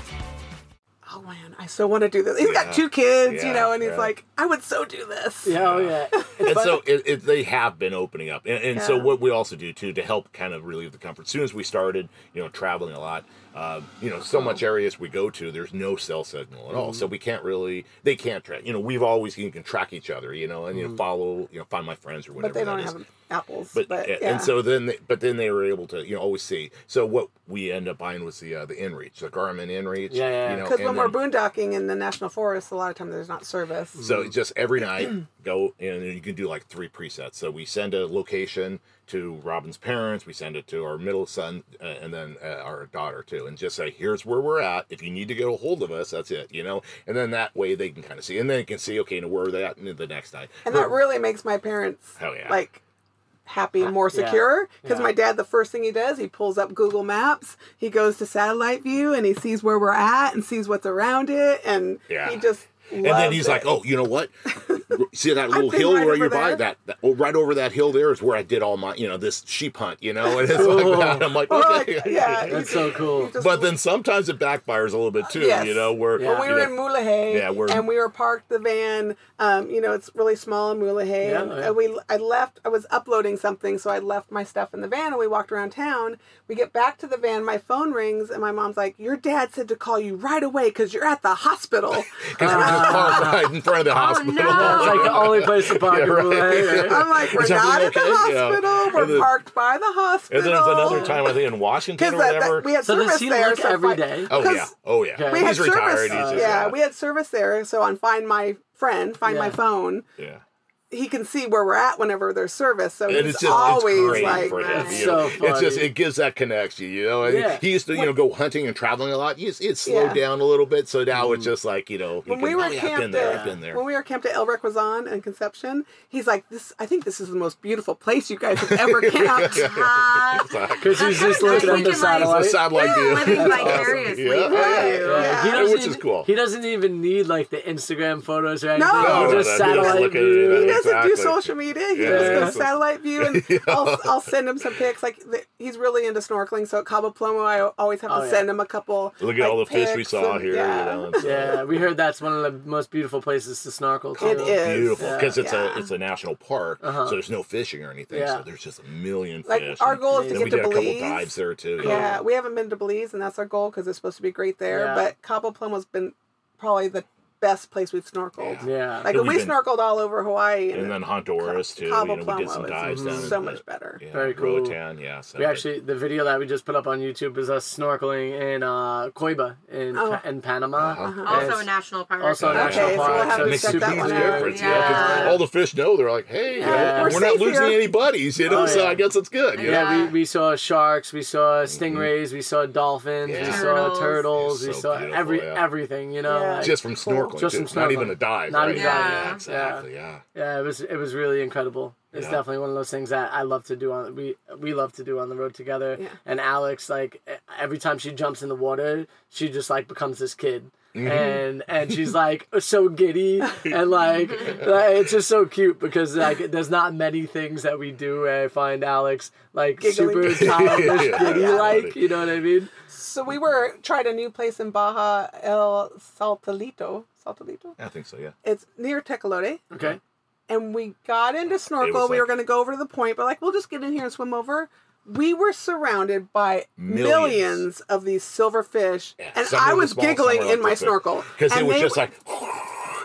"Oh man, I so want to do this." He's Yeah. got two kids, you Yeah, know, and he's yeah. like, "I would so do this." Yeah, oh yeah. and so it, it, they have been opening up, and, and so Yeah. what we also do too to help kind of relieve the comfort. As soon as we started, you know, traveling a lot, uh, you know, so much areas we go to, there's no cell signal at all, so we can't really, they can't track. You know, we've always you can track each other, you know, and you know, follow, you know, find my friends or whatever. But they don't that is. have apples. But, But, yeah, yeah. and so then, they, but then they were able to, you know, always see. So what we end up buying was the uh, the InReach, the Garmin InReach. Yeah, yeah, You know, Because and when we're then- boondocking in the national forest, a lot of times there's not service. So just every night, go and you can do like three presets. So we send a location to Robin's parents, we send it to our middle son, uh, and then uh, our daughter too, and just say, here's where we're at. If you need to get a hold of us, that's it, you know. And then that way they can kind of see, and then they can see, okay, now where are they at the next night. And that really makes my parents Hell yeah. like happy and more Yeah. secure. Because Yeah. my dad, the first thing he does, he pulls up Google Maps, he goes to satellite view, and he sees where we're at and sees what's around it, and Yeah. he just And then loves he's it. like, "Oh, you know what? See that little been hill right where over you're by there." that, that? Oh, right over that hill there is where I did all my, you know, this sheep hunt, you know." And it's like that. I'm like, Or okay, like, yeah, That's he- so cool. he just- But then sometimes it backfires a little bit too, Yes. you know, where Yeah. when we you were know, in Mulegé, Yeah, we're- and we were parked the van. Um, you know, it's really small in Mulegé, Yeah, and, yeah. and we I left. I was uploading something, so I left my stuff in the van, and we walked around town. We get back to the van, my phone rings, and my mom's like, "Your dad said to call you right away because you're at the hospital." because we're just parked right in front of the hospital. no. It's like the only place to park Yeah, in right. Boulay, right? I'm like, "We're Is not everything at the okay?" Yeah. hospital. We're And then- parked by the hospital." And then there's another time I think in Washington or because that, whatever. that, we had So does service he there. look so every fi- day? oh yeah, because oh yeah. Okay. We had He's service. retired. He's just, yeah, yeah, we had service there. So on Find My Friend, Find My Yeah. Phone, yeah. he can see where we're at whenever there's service. So And he's it's just always it's great like, for him. That's You know? so It's just funny. it gives that connection, you know. And Yeah. he used to, you know, go hunting and traveling a lot. He it's it slowed Yeah. down a little bit, so now it's just like, you know, he when can, we were oh, yeah, I've been camped there, at I've been there. when we were camped at El Requesón in Conception, he's like, "This, I think this is the most beautiful place you guys have ever camped." Uh, Because he's That's just kinda looking nice. at the We can, like- satellite. It's a satellite view. living That's awesome. vicariously Yeah. through Yeah. you. Yeah, he Yeah. doesn't Which is even, cool. He doesn't even need like the Instagram photos or anything. No. He'll No, just no, he doesn't satellite look at view. it. He doesn't do Exactly. social media. He Yeah. just Yeah. goes satellite view, and I'll, I'll send him some pics. Like the, he's really into snorkeling, so at Cabo Plomo, I always have to Oh, yeah. send him a couple. Look at like, all the fish we pics saw and- here, yeah. you know. And so Yeah, we heard that's one of the most beautiful places to snorkel. Too. It is. beautiful Yeah. because it's Yeah. a it's a national park, Uh-huh. so there's no fishing or anything. Yeah. So there's just a million Like fish. our And goal is to then get we to did a couple Belize. dives there too. Yeah, we haven't been to Belize, and that's our goal because it's supposed to be great there. Yeah. But Cabo Plomo's been probably the best place we've snorkeled. Yeah. Like Yeah, we we've been- snorkeled all over Hawaii, And then Honduras too. Cabo You know, we did Plomo some is dives down. so in much the- better. Yeah, Very cool. Roatan, yeah. So We but- actually, the video that we just put up on YouTube is us snorkeling in uh, Coiba in Oh. in Panama. Uh-huh. And Also it's a national park. Also a Okay, national so park. we'll have to it's check super that one cute. out. difference, yeah. 'cause Yeah. all the fish know they're like, hey, Yeah. you know, We're we're, not safe losing here. any buddies, you know. Oh, so yeah. I guess it's good. You know? Yeah, Yeah. we, we saw sharks, we saw stingrays, we saw dolphins, we Yeah. saw Turtles. turtles, Yeah, we so saw beautiful, every yeah. everything, you know. Yeah. like- Just from Cool. snorkeling, Just too. from Not snorkeling. even a dive. Not right? even a dive. Yeah, Yeah. exactly. Yeah. yeah, it was it was really incredible. It's Yeah. definitely one of those things that I love to do on we we love to do on the road together. Yeah. And Alex, like every time she jumps in the water, she just like becomes this kid. Mm-hmm. And and she's like so giddy and like, like it's just so cute because like there's not many things that we do where I find Alex like Giggling. super childish Yeah, giddy yeah. like, you know what I mean? So we were tried a new place in Baja, El Saltalito. Saltalito. I think so, yeah. It's near Tecolote. Okay. And we got into snorkel. was We were like- going to go over to the point, but like, we'll just get in here and swim over. We were surrounded by Millions. millions, of these silver fish, Yeah, and some I were was small, some giggling were in like my this big. snorkel. Because it And was they- just like,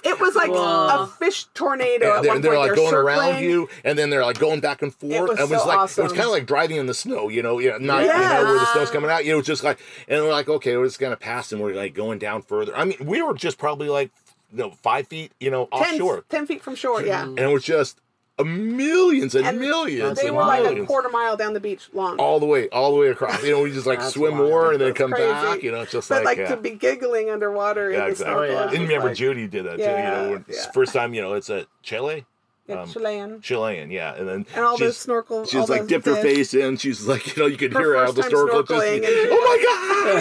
It was like Whoa. a fish tornado And at they're, one they're point. like They're going around circling. you, and then they're like going back and forth. It was and it was so like awesome. it was kind of like driving in the snow, you know, yeah, not Yes. you know where the snow's coming out. You know, it's just like, and we're like, okay, we're just gonna pass, and we're like going down further. I mean, we were just probably like, you know, five feet, you know, ten, offshore, ten feet from shore, yeah. and it was just a millions and, And millions. They and were like a millions. quarter mile down the beach long. all the way, all the way across. You know, we just like That's swim wild. more and then That's come crazy. back. You know, it's just but like, like yeah. to be giggling underwater Yeah, in the exactly. snorkel. Oh, yeah. it's And just remember like, Judy did that too. Yeah, You know, when- yeah. first time, you know, it's at Chile, yeah, um, Chilean. Chilean, yeah, and then And all she's, those snorkel. she's all like those dipped her fish. face in. She's like, you know, you could Her hear her out of the first time snorkel. Just, snorkeling and- oh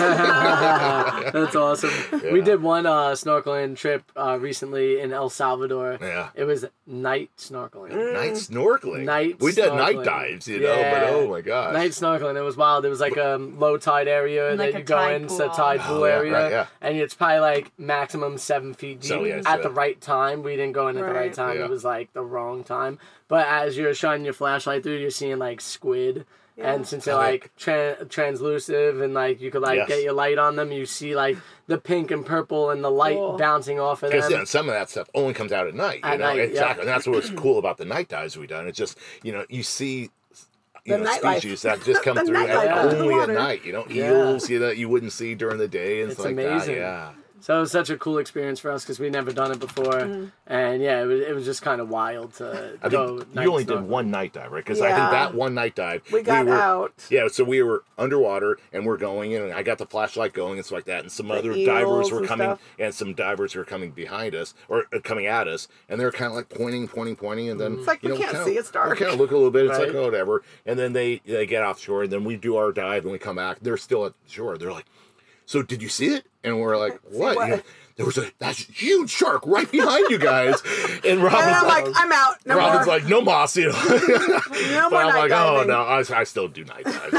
my god! That's awesome. Yeah. We did one uh, snorkeling trip uh, recently in El Salvador. Yeah. It was night snorkeling. Night snorkeling. Night We did snorkeling. night dives, you know, Yeah. but oh my gosh. Night snorkeling. It was wild. It was like a low tide area Like that a you go tide in. It's a pool. tide Oh, pool yeah, area. right, yeah. And it's probably like maximum seven feet deep So, yeah, at so- the right time. We didn't go in at the right Right. time. Yeah. It was like the wrong time. But as you're shining your flashlight through, you're seeing like squid. Yeah. And since they're Oh, yeah. like tran translucent and like you could like Yes. get your light on them, you see like the pink and purple and the light Cool. bouncing off of Because them. yeah, some of that stuff only comes out at night. You At know, night, yeah. exactly. And that's what's cool about the night dives we done. It's just, you know, you see you The know, nightlife. species that just come The through nightlife at, under the only at water. night. You know, Yeah. eels you know, you wouldn't see during the day and It's stuff like amazing. that. Yeah. So it was such a cool experience for us because we'd never done it before, Mm-hmm. and yeah, it was it was just kind of wild to I go. think night you only did snorkeling. one night dive, right? Because I Yeah. think that one night dive, We got were, out. Yeah, so we were underwater and we're going, and I got the flashlight going and stuff like that, and some The other eels divers were and coming, stuff. and some divers were coming behind us or uh, coming at us, and they're kind of like pointing, pointing, pointing, and then It's like, you we know, can't kinda, see, it's dark. We kind of look a little bit. It's Right. like oh, whatever, and then they they get offshore, and then we do our dive, and we come back. They're still at shore. They're like, "So did you see it?" And we're like, "What?" what? You know, there was a that huge shark right behind you guys, and Robin's And I'm like, like, I'm out. No Robin's more. like, no moss, you know. no But more I'm night like, oh diving. no, I, I still do night dives.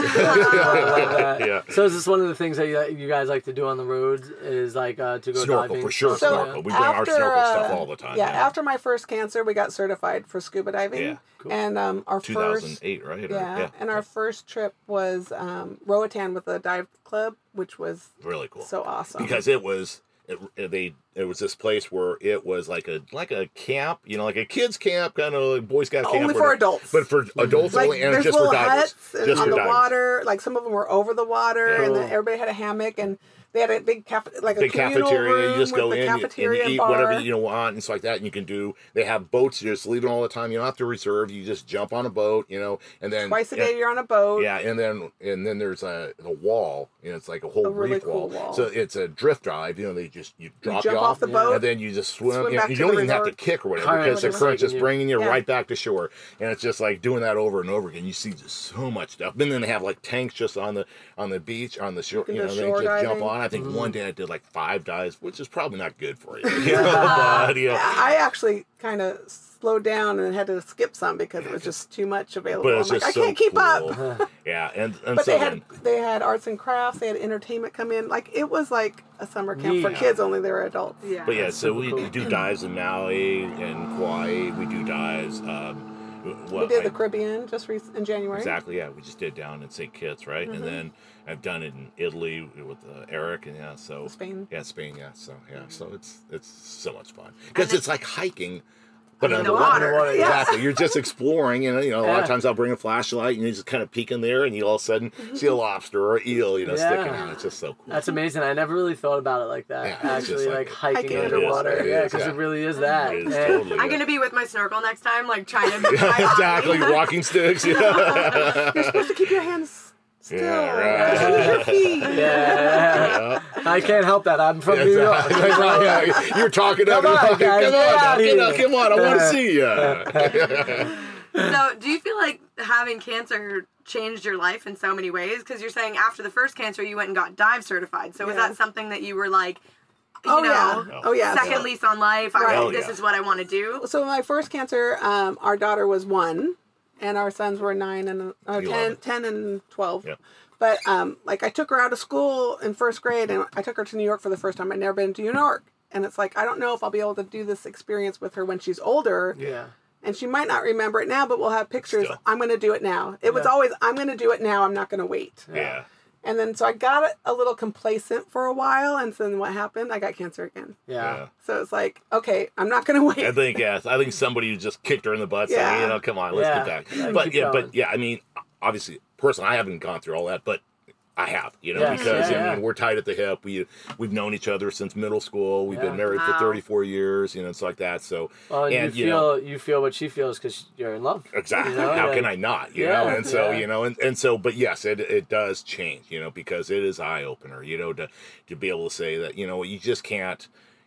I love that. Yeah. So is this one of the things that you, you guys like to do on the roads? Is like uh, to go Snorkel diving? for sure. So Snorkel. We bring our after, snorkel uh, stuff all the time. Yeah, after my first cancer, we got certified for scuba diving. Yeah, cool. And um, our two first thousand eight, right? Or- yeah, and our first trip was um, Roatan with the dive club, which was really cool. so awesome. Because it was, it, it- they, it was this place where it was like a like a camp, you know, like a kids camp, kind of like Boy Scout camp. Only where for they- adults. But for adults like only, and there's just for little divers. huts and Just on for the divers. water. Like some of them were over the water, Yeah. and then everybody had a hammock, and they had a big caf- like a Big communal cafeteria, room you just with go the in you- and cafeteria you eat bar. whatever you want and stuff like that. And you can do. They have boats. You just leave it all the time. You don't have to reserve. You just jump on a boat, you know, and then Twice a and- day, you're on a boat. Yeah, and then and then there's a the wall. You know, it's like a whole A really reef cool wall. wall. So it's a drift dive. You know, they just you drop jump you off the boat, and then you just swim. swim you know, back you to don't the even have to resort. kick or whatever Current because the is current's just taking you. bringing you Yeah. right back to shore, and it's just like doing that over and over again. You see just so much stuff. And then they have like tanks just on the on the beach on the shore. can You do know, they shore just jump diving. on. I think Mm-hmm. one day I did like five dives, which is probably not good for you. You know, but, you know, I actually kind of slowed down and had to skip some because it was just too much available. but I'm it's like, just I so can't keep cool. up. Yeah, and and But so they then, had they had arts and crafts, they had entertainment come in. Like it was like a summer camp for Yeah. kids, only they were adults. Yeah. But yeah, so super we cool. do dives in Maui and Kauai. We do dives. Um, well, We did I- the Caribbean just re- in January. Exactly, yeah. We just did down in Saint Kitts, right? Mm-hmm. And then I've done it in Italy with uh, Eric, and yeah, so Spain. Yeah, Spain, yeah. So yeah, so it's it's so much fun because then- it's like hiking. But In the underwater. water. Yeah. Exactly. You're just exploring, and you know, a lot Yeah. of times I'll bring a flashlight and you just kind of peek in there, and you all of a sudden see a lobster or an eel, you know, Yeah. sticking out. It's just so cool. That's amazing. I never really thought about it like that. Yeah, it's Actually, just like, like- hiking, Hiking. It is, underwater. it yeah, is, because yeah. it really is that. It is And- totally. I'm yeah. gonna be with my snorkel next time, like trying to. exactly, walking sticks. Yeah. You're supposed to keep your hands still. Yeah, right. Keep your feet. Yeah. Yeah. I can't help that. I'm from New York. Exactly. Right, yeah. You're talking up. Come on, Come on, guys, come get on, out of get here. out, come on. I want to see you. So, do you feel like having cancer changed your life in so many ways? Because you're saying after the first cancer, you went and got dive certified. So, was Yeah. that something that you were like, you Oh know, yeah. Oh yeah. second lease on life? I, Right. this Yeah. is what I want to do. So my first cancer, um, our daughter was one, and our sons were nine and uh, ten, Eleven. ten and twelve. Yep. But um, like I took her out of school in first grade, and I took her to New York for the first time. I'd never been to New York, and it's like I don't know if I'll be able to do this experience with her when she's older. Yeah. And she might not remember it now, but we'll have pictures. Still. I'm going to do it now. It was Yeah. always I'm going to do it now. I'm not going to wait. Yeah. And then so I got a little complacent for a while, and then what happened? I got cancer again. Yeah. Yeah. So it's like, okay, I'm not going to wait. I think yes. I think somebody just kicked her in the butt, saying, Yeah. you know, come on, let's Yeah. get back. Yeah, But keep yeah, going. but yeah, I mean, obviously, personally, I haven't gone through all that, but I have, you know, Yes, because yeah, I yeah. mean, we're tied at the hip. We we've known each other since middle school. We've Yeah. been married Wow. for thirty-four years. You know, it's like that. So Well, and and you you feel know, you feel what she feels because you're in love. exactly. You know, How like- can I not? You Yeah, know, and so yeah. you know, and, and so, but yes, it it does change. You know, because it is eye opener. You know, to to be able to say that you know you just can't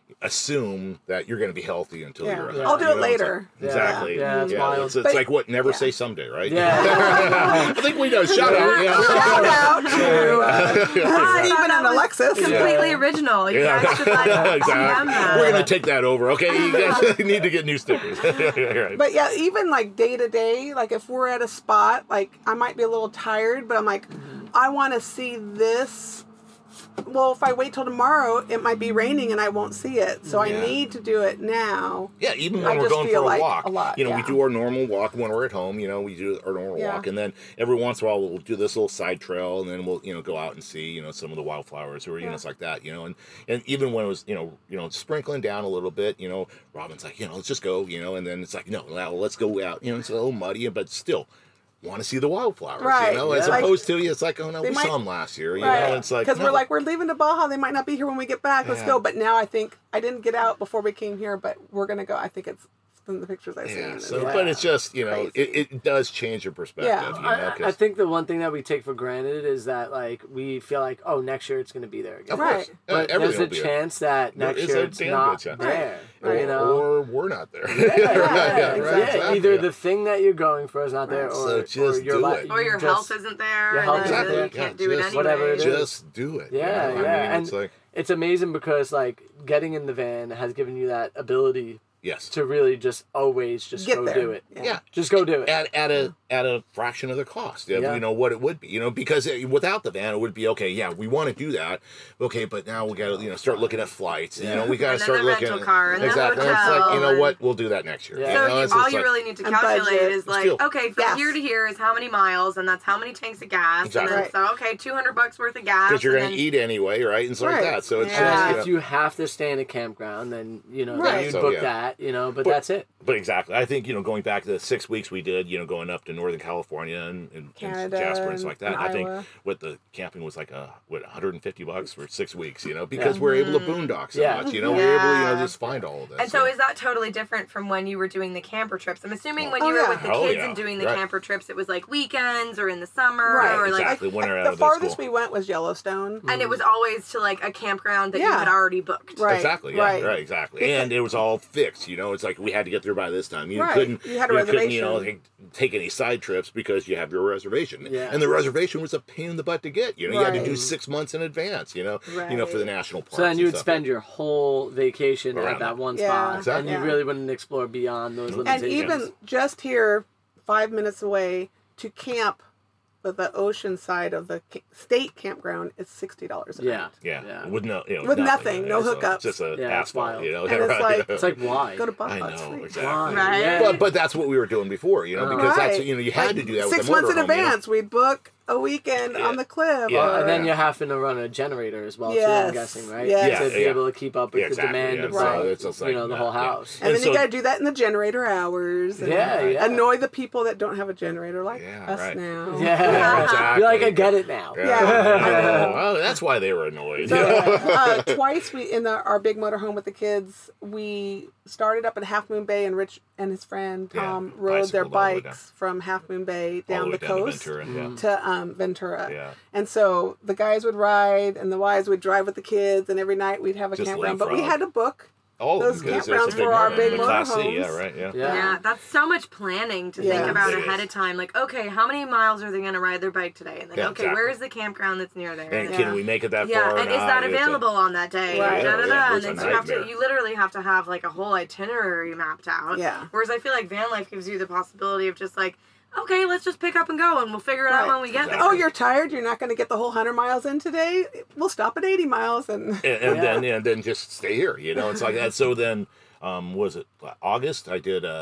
assume that you're going to be healthy until Yeah. you're. Yeah. a- I'll do you it know, it's like- later. Yeah. Exactly. Yeah, it's wild. It's, it's But- like what? Never yeah. say someday, right? Yeah. I think we know. Shout out. Yeah. Shout out to uh, I Stephen thought and that was Alexis. Completely original. You guys should like G M exactly. that. We're gonna take that over. Okay, you guys need to get new stickers. Right. But yeah, even like day to day, like if we're at a spot, like I might be a little tired, but I'm like, I want to see this. Well, if I wait till tomorrow, it might be raining and I won't see it. So Yeah. I need to do it now. Yeah, even when I we're just going for feel a like walk, a lot, you know, we yeah. do our normal walk when we're at home. You know, we do our normal Yeah. walk, and then every once in a while we'll do this little side trail, and then we'll you know go out and see you know some of the wildflowers or you know Yeah. it's like that. You know, and and even when it was you know you know sprinkling down a little bit, you know, Robin's like you know let's just go, you know, and then it's like no, now let's go out. You know, it's a little muddy, but still. Want to see the wildflowers, Right. you know, as Yeah. opposed to it's like, oh no, They we might- saw them last year, you Right. know. It's like Because no. we're like, we're leaving to Baja. They might not be here when we get back. Let's Yeah. go. But now I think, I didn't get out before we came here, but we're going to go. I think it's from the pictures I've yeah. seen. So, Yeah. but it's just you know, Crazy. it, it does change your perspective. Yeah. You know, I, I 'cause- think the one thing that we take for granted is that like we feel like oh next year it's going to be there again. Of Right. course. But Uh, there's everything a will be there. chance that There next is year a it's damn not good chance. there. Or, You know. or we're not there. Yeah, yeah, yeah, exactly. exactly. Either Yeah. the thing that you're going for is not there, Right. or, So or just your do li- it. Or your just- health isn't there, Your and health then isn't Exactly. there. you can't Yeah, do it just- anyway. whatever it is. Just do it. you Yeah, know? I yeah, mean, and it's like it's amazing because like getting in the van has given you that ability yes. to really just always just Get go there. do it. Yeah. Just go do it. At, at a at a fraction of the cost of Yeah. you know what it would be, you know, because it, without the van it would be okay. Yeah, we want to do that, okay, but now we got to you know start looking at flights. You know, we got to And then start the looking rental car, and then the exactly. It's hotel, like you know and- what, we'll do that next year. Yeah. You So know, you, it's all just you like- really need to And calculate budget. is like, Still. okay, from Yes. here to here is how many miles, and that's how many tanks of gas. Exactly. And then so okay, two hundred bucks worth of gas. because you're and going to then- eat anyway, right? And stuff like Right. that. So it's Yeah. just And you if know, you have to stay in a campground, then you know Right. then you'd So, book yeah. that, you know. But, But- that's it. But exactly, I think you know going back to the six weeks we did, you know, going up to Northern California and, and, and Canada Jasper and stuff like that. and I think Iowa. what the camping was like a what one hundred fifty bucks for six weeks, you know, because we're able to boondock so Yeah. much, you know, we're able to you know Yeah. just find all of this. And so is that totally different from when you were doing the camper trips? I'm assuming when Oh, you were yeah. with the Oh, kids yeah. and doing the Right. camper trips, it was like weekends or in the summer Right. or like, exactly when they're out The of the farthest school. we went was Yellowstone. and it was always to like a campground that you Yeah. had already booked. Right. Exactly. Yeah. Right. Right. Exactly. And it was all fixed. You know, it's like we had to get there by this time. You Right. couldn't. You had a couldn't, you know, reservation. take any side trips because you have your reservation. Yeah. And the reservation was a pain in the butt to get. You know, you had to do Right. six months in advance. You know, you know for the Right. national parks. So then and you would stuff. spend your whole vacation Around at that it. one Yeah. spot, Exactly. and you Yeah. really wouldn't explore beyond those And limitations. even just here, five minutes away, to camp but the ocean side of the ca- state campground is sixty dollars a yeah, night. Yeah. yeah. With no, you know, With nothing, yeah, no so hookups. It's just a Yeah, it's asphalt, wild. you know. And it's like- It's like why? Go to Baja. I it's know free. exactly. Why? Right. Yeah. But but that's what we were doing before, you know, Uh-huh. because that's Right. you know you had Like, to do that six with the months in motorhome, you know? advance. We'd book a weekend Yeah. on the cliff. Yeah. Well, and then or- you have to run a generator as well too. Yes. I'm guessing, right? Yes. To Yeah, be yeah. able to keep up with Yeah, the exactly, demand yeah. of So the, it's just you like know the that, whole yeah. house. And And then so- you got to do that in the generator hours. And Yeah, yeah. Annoy the people that don't have a generator like Yeah, us right. now. Yeah, exactly. you're like I get it now. Yeah. Yeah. Well, that's why they were annoyed. So, uh, twice we in the, our big motorhome with the kids, we started up at Half Moon Bay, and Rich and his friend Yeah, Tom rode their bicycled all the way down. bikes from Half Moon Bay All down way the down to coast Ventura, yeah. to um, Ventura. Yeah. And so the guys would ride, and the wives would drive with the kids, and every night we'd have a Just campground. But we leapfrog. had to book. Oh, Those because campgrounds it's a big for our motorhome. big The Class C, yeah, motorhomes. right, yeah. Yeah. Yeah, that's so much planning to think Yeah. about It ahead is. of time. Like, okay, how many miles are they going to ride their bike today? And then, Yeah, okay, exactly. where is the campground that's near there? And then- can we make it that yeah, far? or and is not? that It's a- available on that day? Right. Da, da, Yeah, da. yeah, And it's a then you have to, nightmare. you literally have to have like a whole itinerary mapped out. Yeah. Whereas I feel like van life gives you the possibility of just like, okay, let's just pick up and go, and we'll figure it out Right. when we get there. Oh, you're tired? You're not going to get the whole one hundred miles in today? We'll stop at eighty miles. And and, and Yeah. then and then just stay here. You know, it's like that. So then, um, was it August? I did uh,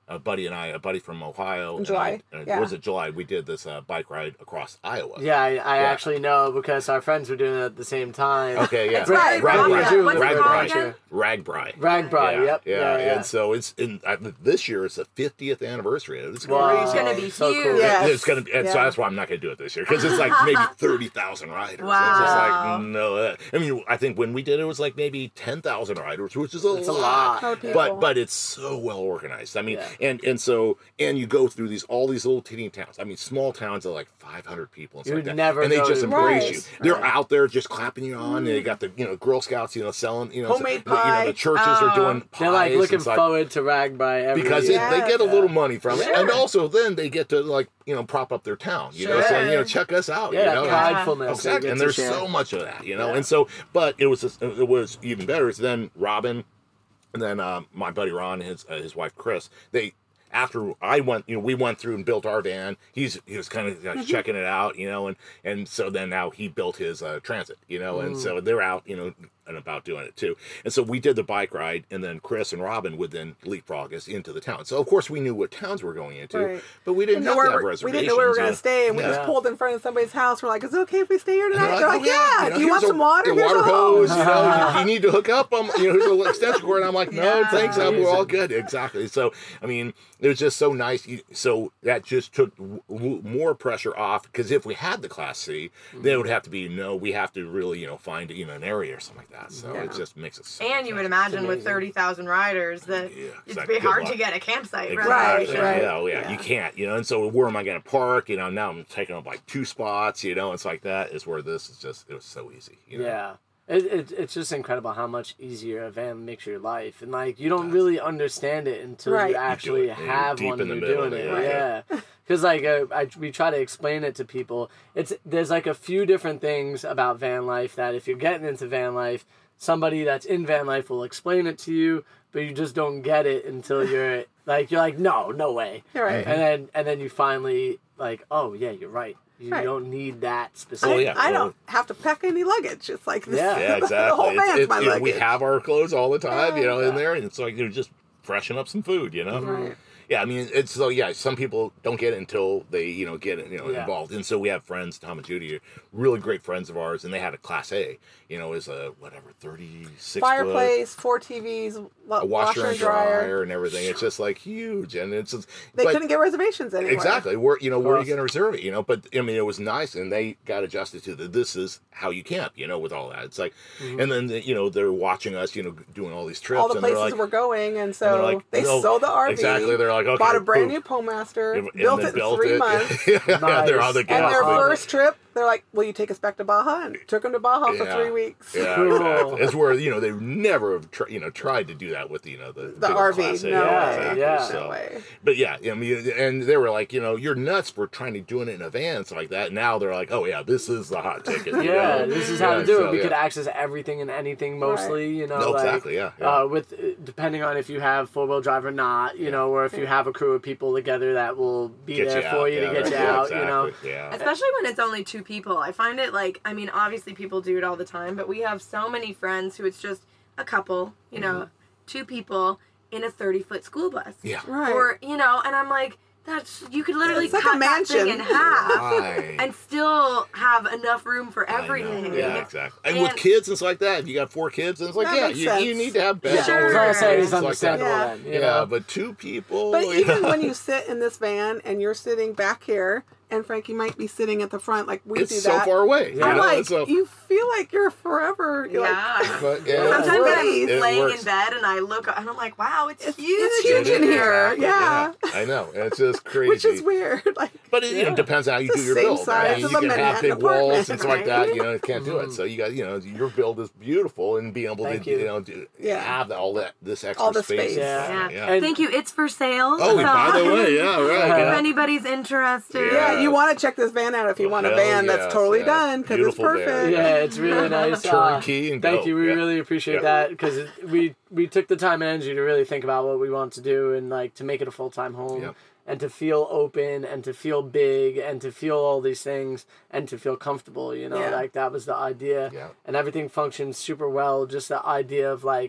a buddy and I, a buddy from Ohio. In July, and I, uh, yeah. Was it July? We did this uh, bike ride across Iowa. Yeah, I, I Yeah. actually know because our friends were doing it at the same time. Okay, yeah. That's right. Rag- Rag- Rag- What's it Rag- called Rag- again? Ragbri. Ragbri, Yeah, yep. yeah, Yeah, yeah. And so it's in uh, this year. It's the fiftieth anniversary. It's Wow. It's gonna be So huge. cool. Yes. It's gonna be, and so Yeah. that's why I'm not gonna do it this year because it's like maybe thirty thousand riders. Wow. It's just like no. uh, I mean, I think when we did it, it was like maybe ten thousand riders, which is a It's a lot. lot. Oh, people. But but it's so well organized. I mean, Yeah. and and so and you go through these all these little teeny towns. I mean, small towns of like five hundred people and You stuff would like that. never and they go just to- embrace Right. you. They're Right. out there just clapping you on. And they got the you know Girl Scouts, you know, selling you know, Homemade so- you know pie. the churches are Oh. doing pies They're like looking and stuff forward to Ragbri every because year. it, they get a Yeah. little money from it, Sure. and also then they get to like you know prop up their town, you know, Sure. saying you know check us out, yeah, you know. that pridefulness. Exactly, they get and to there's share. so much of that, you know, Yeah. and so, but it was it was even better. Is then Robin, and then um, my buddy Ron, and his uh, his wife Chris, they. After I went, you know, we went through and built our van. He's he was kind of uh, checking it out, you know, and and so then now he built his uh, Transit, you know, and so they're out, you know, and about doing it too. And so we did the bike ride, and then Chris and Robin would then leapfrog us into the town. So of course we knew what towns we were going into, Right. but we didn't know have where to have we're- reservations. we didn't know where we were you going know. to stay, and we Yeah. just pulled in front of somebody's house. We're like, "Is it okay if we stay here And tonight?" they're They're like, like, "Oh, "Yeah, you know, do you here's want a- some water? a Here's water a hose, hose." you know, you, you need to hook up them, you know, here's a little extension cord." And I'm like, "No, Yeah. thanks, I'm, we're all good." Exactly. So, I mean, it was just so nice. You- So that just took w- w- more pressure off, because if we had the Class C, then it would have to be, no, we have to really, you know, find, you know, an area or something like that. So Yeah. it just makes it so And you would much imagine with amazing. thirty thousand riders that Yeah, it'd exactly. be Good hard luck. to get a campsite. Exactly. Right, Yeah, right. yeah, oh, yeah, Yeah. you can't, you know, and so where am I going to park? You know, now I'm taking up like two spots, you know, it's like that is where this is just, it was so easy. You know? Yeah. It, it, it's just incredible how much easier a van makes your life. And, like, you don't really understand it until Right. you You do actually it, and you're have deep one in and the you're middle doing of it. it, Yeah. yeah. Because, like, uh, I, we try to explain it to people. It's There's, like, a few different things about van life that if you're getting into van life, somebody that's in van life will explain it to you, but you just don't get it until you're, like, you're like, no, no way. You're right. And then, and then you finally, like, oh, yeah, you're right. You Right. don't need that specific. Oh, yeah. I well- don't have to pack any luggage. It's like this, Yeah. Yeah, exactly. the whole It's- van's it's- my you know, luggage. we have our clothes all the time, you know, in Yeah. there, and it's like you just freshen up some food, you know. Right. Yeah, I mean, it's so yeah. Some people don't get it until they, you know, get you know Yeah. involved, and so we have friends, Tom and Judy, are really great friends of ours, and they had a Class A, you know, is a whatever thirty six Fireplace, four T Vs, wa- a washer, and dryer. and everything. It's just like huge, and it's just, They but- couldn't get reservations anymore. Exactly. Where you know where are you course. going to reserve it? You know, but I mean, it was nice, and they got adjusted to the. This is how you camp. You know, with all that, it's like, and then you know they're watching us. You know, doing all these trips. All the and they're places like, we're going, and and so they're like, they no, sold the R V. Exactly. They're like, okay, bought a brand boom. new Polemaster, And built they it in three it. months. yeah, they're on the Nice. gas. And their Yeah. first trip, they're like, "Will you take us back to Baja?" And took them to Baja for Yeah. three weeks. Yeah, Cool. exactly. It's where you know they never have tr- you know tried to do that with you know the The bigger R V, Class A. no Yeah, way, exactly. yeah. So, no way. But yeah, I mean, and they were like, you know, you're nuts for trying to doing it in a van and stuff like that. Now they're like, oh yeah, this is the hot ticket. you Yeah, know? this is how Yeah, to do so, it. We yeah. could access everything and anything mostly, you know. No, like, exactly, yeah, yeah. Uh, with depending on if you have four wheel drive or not, you know, or if you have a crew of people together that will be Get there you for out, you yeah, to get right, you yeah, out, you know. exactly, Yeah. Especially when it's only two people. I find it like, I mean, obviously people do it all the time, but we have so many friends who it's just a couple, you know, Mm-hmm. two people in a thirty foot school bus. Yeah. Right. Or, you know, and I'm like, that's, you could literally It's like a cut that thing mansion. in half Right. and still have enough room for I know, everything. Yeah, exactly. And, with And- kids and stuff like that, if you got four kids, and it's like, That yeah, makes you, you sense. need to have Yeah, beds. Sure. Class A is Stuff like that. understandable Yeah. then, you Yeah, know. but two people. But you even know, when you sit in this van and you're sitting back here, and Frankie might be sitting at the front, like we it's do so that. far away. you I'm know, like, so, you feel like you're forever. You're Yeah. like, but, yeah, Sometimes It I'm works. laying works. in bed and I look and I'm like, wow, it's, it's, huge. it's huge in here. Yeah. Yeah, I know. And it's just crazy. Which is weird. Like, But it you know, Yeah. depends how you It's do the your same build. size Right? You as a can have Manhattan big walls apartment, and stuff like right? that. You know, you can't do it. So you got, you know, your build is beautiful, and being able Thank to, you. you know, do, Yeah. have all that this extra All the space. space. Yeah. Yeah. And- Thank you. It's for sale. Oh, So- by the way, yeah, right. If If Yeah. anybody's interested. yeah, Yeah. you want to check this van out if you Well, want a hell van yes, that's totally yeah. done because it's Beautiful van. perfect. Yeah, it's really nice. Uh, Turnkey and thank go. you. We Yeah. really appreciate Yeah. that because we we took the time and energy to really think about what we want to do and like to make it a full time home Yeah. and to feel open and to feel big and to feel all these things and to feel comfortable. You know, Yeah. like that was the idea. Yeah. And everything functions super well. Just the idea of like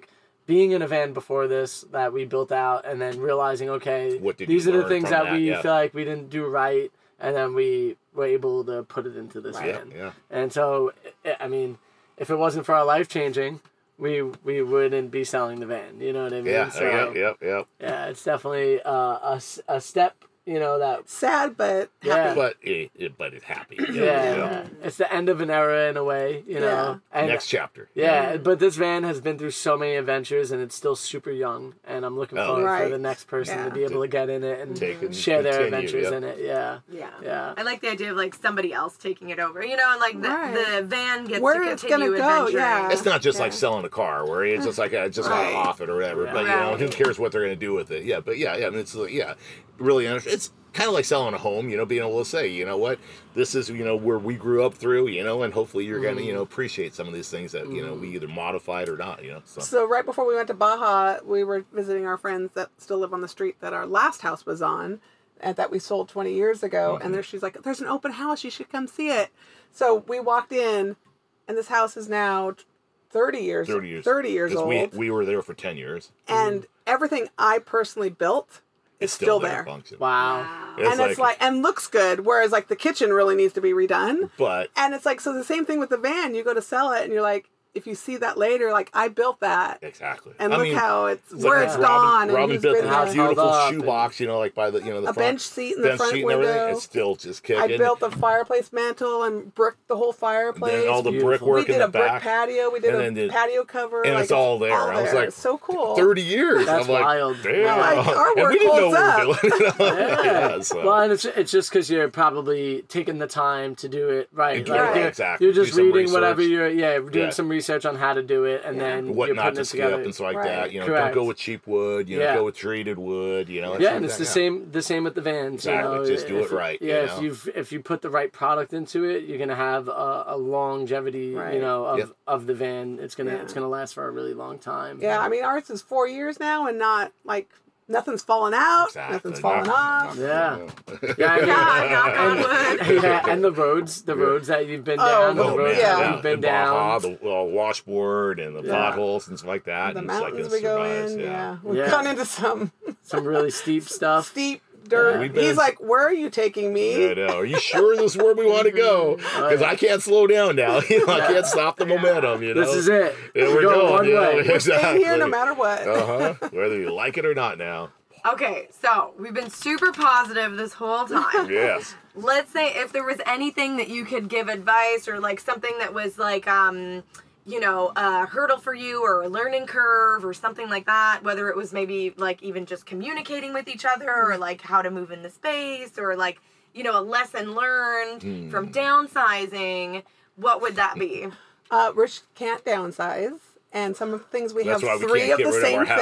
being in a van before this that we built out, and then realizing, okay, What did these you are the learn things from that, that? we Yeah. feel like we didn't do right, and then we were able to put it into this Yeah, van. yeah. And so, I I mean, if it wasn't for our life changing, we we wouldn't be selling the van. You know what I mean? Yeah, So, yep, yep, yep. yeah, it's definitely uh, a, s- a step, you know, that Sad, but Yeah. happy. But it, it, but it's happy. yeah, Yeah, yeah. it's the end of an era in a way, you know. And Next chapter. yeah, but this van has been through so many adventures, and it's still super young. And I'm looking Oh. forward for Right. the next person Yeah. to be able to get in it and Take it and share their continue, adventures yep. in it. Yeah, Yeah. yeah. I like the idea of like somebody else taking it over, you know, and like the, Right. the van gets Where to it's continue gonna go, adventuring. yeah. It's not just like Yeah. selling a car where it's just like a, just Right. off it or whatever. Yeah. But you know, Right. who cares what they're going to do with it? Yeah, but yeah, yeah, I mean, it's like, yeah, really. It's kind of like selling a home. You know, being able to say, you know what, this is you know where we grew up through. You know, and hopefully you're going to you know appreciate some of these things that you know we either modified or not. You know, so. So right before we went to Baja, we were visiting our friends that still live on the street that our last house was on, and that we sold twenty years ago. And there, she's like, "There's an open house. You should come see it." So we walked in, and this house is now thirty years, Thirty years. thirty years 'Cause old, We we were there for ten years. and everything I personally built is It's still, there. there. Function. Wow. It's and it's like and looks good, whereas like the kitchen really needs to be redone. but And it's like so the same thing with the van. You go to sell it, and you're like, if you see that later, like I built that, exactly. and I look mean, how it's it's where like it's Robin, gone. Robin and who's built been the house there. beautiful held up shoebox, you know, like by the you know the A front, bench seat in the bench front seat and everything. window. It's still just kicking. I built a fireplace mantle and bricked the whole and fireplace. then all the Beautiful. brickwork we in did the a brick back. patio. We did and a then did- patio cover. and like, it's all there. I was there. like, It's so cool. Thirty years. That's I'm like, wild. damn. Like, our and work we didn't know what holds we were doing. Yeah. yeah, so. Well, and it's it's just because you're probably taking the time to do it right. Exactly, Like, you're, exactly. you're Do just some reading whatever research. you're yeah doing Yeah. some research on how to do it, and Yeah. then what you're not putting to it skip together. and stuff like Right. that. You know, Correct. don't go with cheap wood. You know, Yeah. go with treated wood. You know, Yeah, stuff and it's like the that. same the same with the vans. Exactly, You know, just do it If- right, Yeah, you if know? you if you put the right product into it, you're gonna have a, a longevity. You Right. know, of, Yep. of the van. It's gonna Yeah. it's gonna last for a really long time. Yeah, I mean ours is four years now, and not like nothing's fallen out, Exactly. nothing's fallen Knock- off. knock- Yeah. knock- Yeah, I mean, Yeah, knock on wood. yeah, and the roads, the roads that you've been Oh, down, the oh, roads yeah. that you've been the Baja, down. the uh, washboard, and the Yeah. potholes and stuff like that. The and it's like mountains it we go survives, in, yeah, we've Yeah. gone into some Some really steep stuff. steep dirt. Yeah. We've been- He's like, "Where are you taking me?" I know. Are you sure this is where we want to go? Because I can't slow down now. You know, I can't stop the momentum. You know, This is it. Yeah, We're we're going going. one yeah, way. We're staying exactly. here no matter what. Uh huh. Whether you like it or not now. Okay, so we've been super positive this whole time. Yes. Let's say if there was anything that you could give advice or like something that was like um you know a hurdle for you or a learning curve or something like that, whether it was maybe like even just communicating with each other or like how to move in the space or like you know a lesson learned Hmm. from downsizing, what would that be? Uh, Rich can't downsize, and some of the things we That's why have we three can't of get the rid of same our house.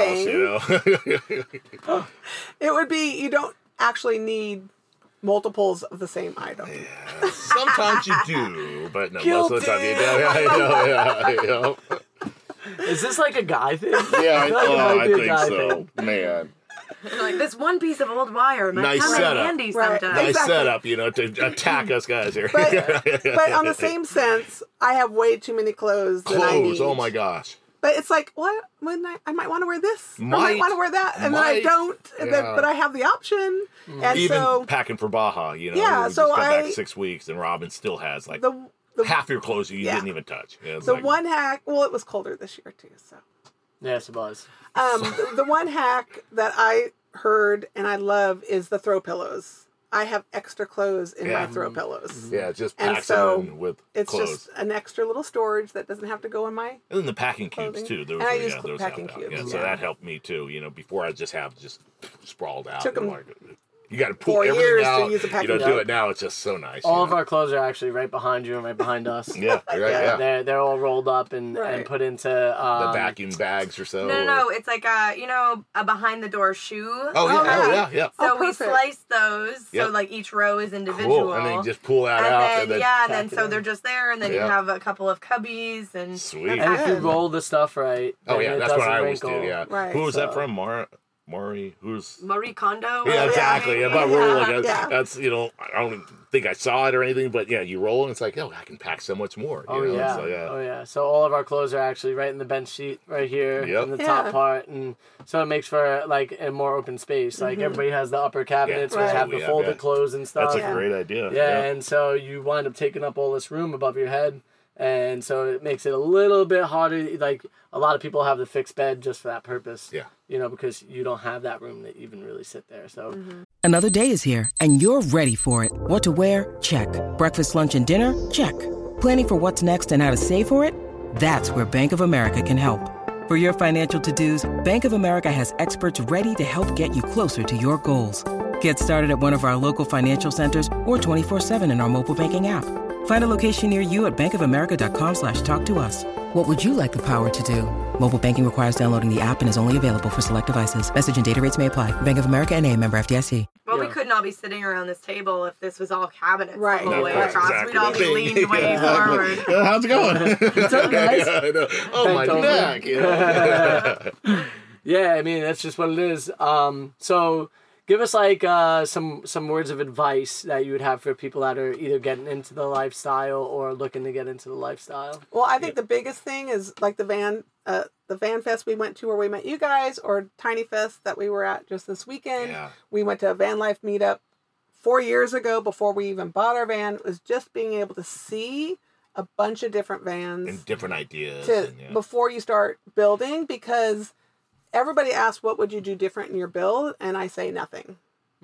thing. You know. It would be you don't actually need multiples of the same item. Sometimes you do, but no, most of the time you Guilty. don't. I know, yeah, I know. Is this like a guy thing? Yeah, I, feel like it oh, might I be a think guy so. thing. Man, Like this one piece of old wire might Nice come in setup. handy Right. sometimes. nice Exactly. setup, you know, to attack us guys here. But, but on the same sense, I have way too many clothes than I Clothes, need. oh my gosh. But it's like, what? When I, I might want to wear this. I Might. might want to wear that, and then I Might. don't. And then, Yeah. but I have the option, and Even so packing for Baja, you know, Yeah, we so just got I- back six weeks, and Robin still has like the the half your clothes you Yeah. didn't even touch. You know, it's the like, one hack. Well, it was colder this year too, so. Yes, it was. Um, the, the one hack that I heard and I love is the throw pillows. I have extra clothes in Yeah. my throw pillows. Yeah, just And packs so, them in with It's clothes. just an extra little storage that doesn't have to go in my. And then the packing cubes clothing. too. Those And I were, use yeah, cl- those packing helped out. cubes, Yeah, so yeah. that helped me too. You know, before I just have just sprawled out. Took and 'em like, you got to pull four everything years to out. use a you packing know, do cube. it now. It's just so nice. All you of know? our clothes are actually right behind you and right behind us. Yeah, right, Yeah, yeah. they're they're all rolled up and, Right. and put into The um, vacuum bags or so. No, no, or- no. It's like a, you know, a behind the door shoe. Oh yeah, Oh, oh yeah. yeah, yeah. So Oh, we perfect. slice those, Yep. so like each row is individual. Cool. And then you just pull that and out. then, and then yeah, and then pack it so in. they're just there, and then Yeah. you have a couple of cubbies and Sweet. And if you Good. roll the stuff right, Oh then yeah, it that's what doesn't I always wrinkle. did. Yeah. Right, Who was that so- from? Mara. Maury, who's Marie Kondo. yeah, exactly. Yeah, but rolling, Yeah. that's you know, I don't think I saw it or anything, but yeah, you roll and it's like, oh, I can pack so much more. You Oh know? yeah. So, yeah. Oh yeah. So all of our clothes are actually right in the bench sheet right here Yep. in the Yeah. top part, and so it makes for like a more open space. Like everybody has the upper cabinets, Right. which have the Yeah, folded yeah. clothes and stuff. That's a Yeah. great idea. Yeah, and so you wind up taking up all this room above your head, and so it makes it a little bit harder. Like a lot of people have the fixed bed just for that purpose. Yeah. You know, because you don't have that room to even really sit there. So Another day is here, and you're ready for it. What to wear? Check. Breakfast, lunch, and dinner? Check. Planning for what's next and how to save for it? That's where Bank of America can help. For your financial to-dos, Bank of America has experts ready to help get you closer to your goals. Get started at one of our local financial centers or twenty-four seven in our mobile banking app. Find a location near you at bankofamerica.com slash talk to us. What would you like the power to do? Mobile banking requires downloading the app and is only available for select devices. Message and data rates may apply. Bank of America N A, member F D I C. Well, we Yeah. couldn't all be sitting around this table if this was all cabinets Right. the whole No, way right. across. Exactly. We'd all be leaned way Yeah. forward. Yeah, how's it going? What's up, guys? Yeah, I know. Oh, my Bent over. neck. You know? yeah, I mean that's just what it is. Um, so give us like uh, some some words of advice that you would have for people that are either getting into the lifestyle or looking to get into the lifestyle. Well, I think the biggest thing is like the van, uh, the Van Fest we went to where we met you guys, or Tiny Fest that we were at just this weekend. Yeah. We went to a van life meetup four years ago before we even bought our van. It was just being able to see a bunch of different vans And different ideas. to and, yeah. before you start building, because everybody asks what would you do different in your build, and I say nothing.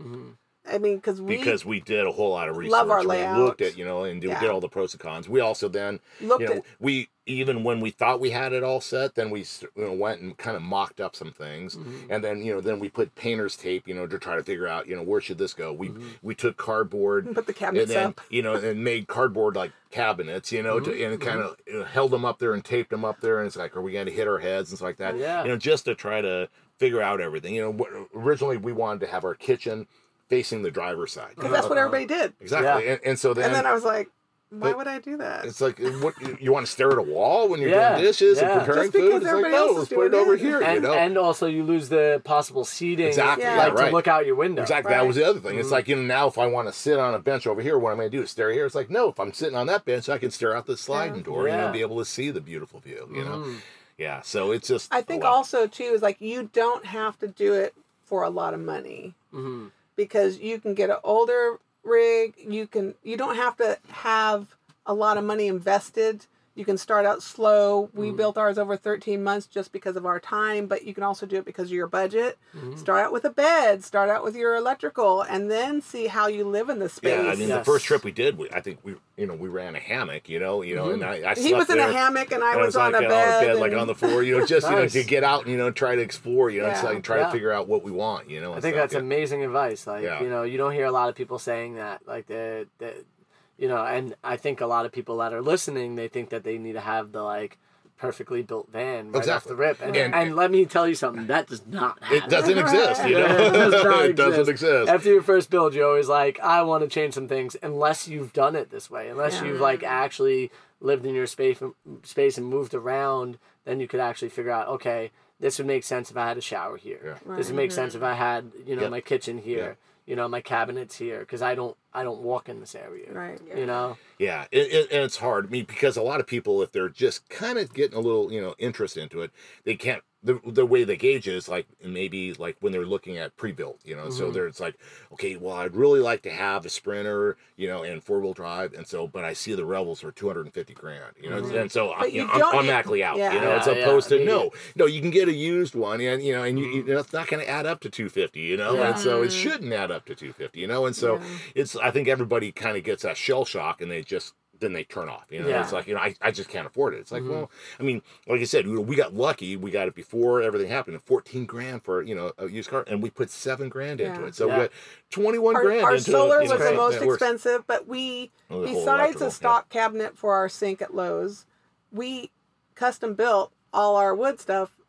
I mean, because we because we did a whole lot of research. Love our We layout. looked at, you know, and did, Yeah. did all the pros and cons. We also then, Looked you know, at- we, even when we thought we had it all set, then we s- you know, went and kind of mocked up some things. And then, you know, then we put painter's tape, you know, to try to figure out, you know, where should this go? We, we took cardboard. Put the cabinets and then, up. you know, and made cardboard like cabinets, you know, to, and kind of you know, held them up there and taped them up there. And it's like, are we going to hit our heads and stuff like that? Yeah. You know, just to try to figure out everything. You know, wh- originally we wanted to have our kitchen facing the driver's side. because that's what everybody did. Exactly. Yeah. And, and so then, And then I was like, why But- would I do that? it's like, what you, you want to stare at a wall when you're Yeah, doing dishes yeah. and preparing Just because food? It's like, everybody no, else is let's put it doing over it. here, you And, know? and also you lose the possible seating, Exactly, yeah, like right. to look out your window. Exactly. That Right. was the other thing. It's like, you know, now if I want to sit on a bench over here, what am I going to do? Stare here? It's like, no, if I'm sitting on that bench, I can stare out the sliding door, you Yeah. know, be able to see the beautiful view, you know? Yeah. So it's just, I think oh, wow. also too is like you don't have to do it for a lot of money, Mm-hmm. because you can get an older rig. You can you don't have to have a lot of money invested. You can start out slow. We Mm-hmm. built ours over thirteen months just because of our time, but you can also do it because of your budget. Mm-hmm. Start out with a bed, start out with your electrical, and then see how you live in the space. Yeah, I mean, Yes. the first trip we did, we, I think we, you know, we ran a hammock, you know, you know, and I, I he slept was in there, a hammock and I and was on like a uh, bed. like and- on the floor, you know, just you know Nice. to get out and you know try to explore, you know, it's Yeah. like try Yeah. to figure out what we want, you know. I and think stuff, that's yeah. amazing advice. Like, Yeah. you know, you don't hear a lot of people saying that. Like, the, the, you know, and I think a lot of people that are listening, they think that they need to have the, like, perfectly built van right Exactly. off the rip. And, And- and, let me tell you something, that does not happen. It doesn't exist, you know. It does not it doesn't exist. After your first build, you're always like, I want to change some things, unless you've done it this way. Unless Yeah. you've, like, actually lived in your space, space and moved around, then you could actually figure out, okay, this would make sense if I had a shower here. Yeah. This would make sense if I had, you know, Yeah. my kitchen here, Yeah. you know, my cabinets here, because I don't, I don't walk in this area. Right. You know. Yeah, it, it, and it's hard. I mean, because a lot of people, if they're just kind of getting a little, you know, interest into it, they can't. The, the way they gauge is like maybe like when they're looking at pre-built, you know. So there's like, okay, well, I'd really like to have a Sprinter, you know, and four-wheel drive, and so, but I see the Rebels are two hundred fifty grand, you know, and so I, But you you know, I'm don't- automatically out, yeah. you know, as Yeah, yeah, opposed to I mean, no, no, you can get a used one, and you know, and you, you know, it's not going to add up to two fifty, you know, Yeah. and so it shouldn't add up to two fifty, you know, and so it's I think everybody kind of gets that shell shock, and they just. Then they turn off. You know, Yeah. it's like, you know, I, I just can't afford it. It's like, well, I mean, like I said, we, we got lucky. We got it before everything happened. fourteen grand for, you know, a used car, and we put seven grand into Yeah. it. So Yeah. we got twenty-one Our, grand our into solar it. you was know, the so most that works. expensive, but we, Oh, the whole besides electrical, a stock cabinet for our sink at Lowe's, we custom built all our wood stuff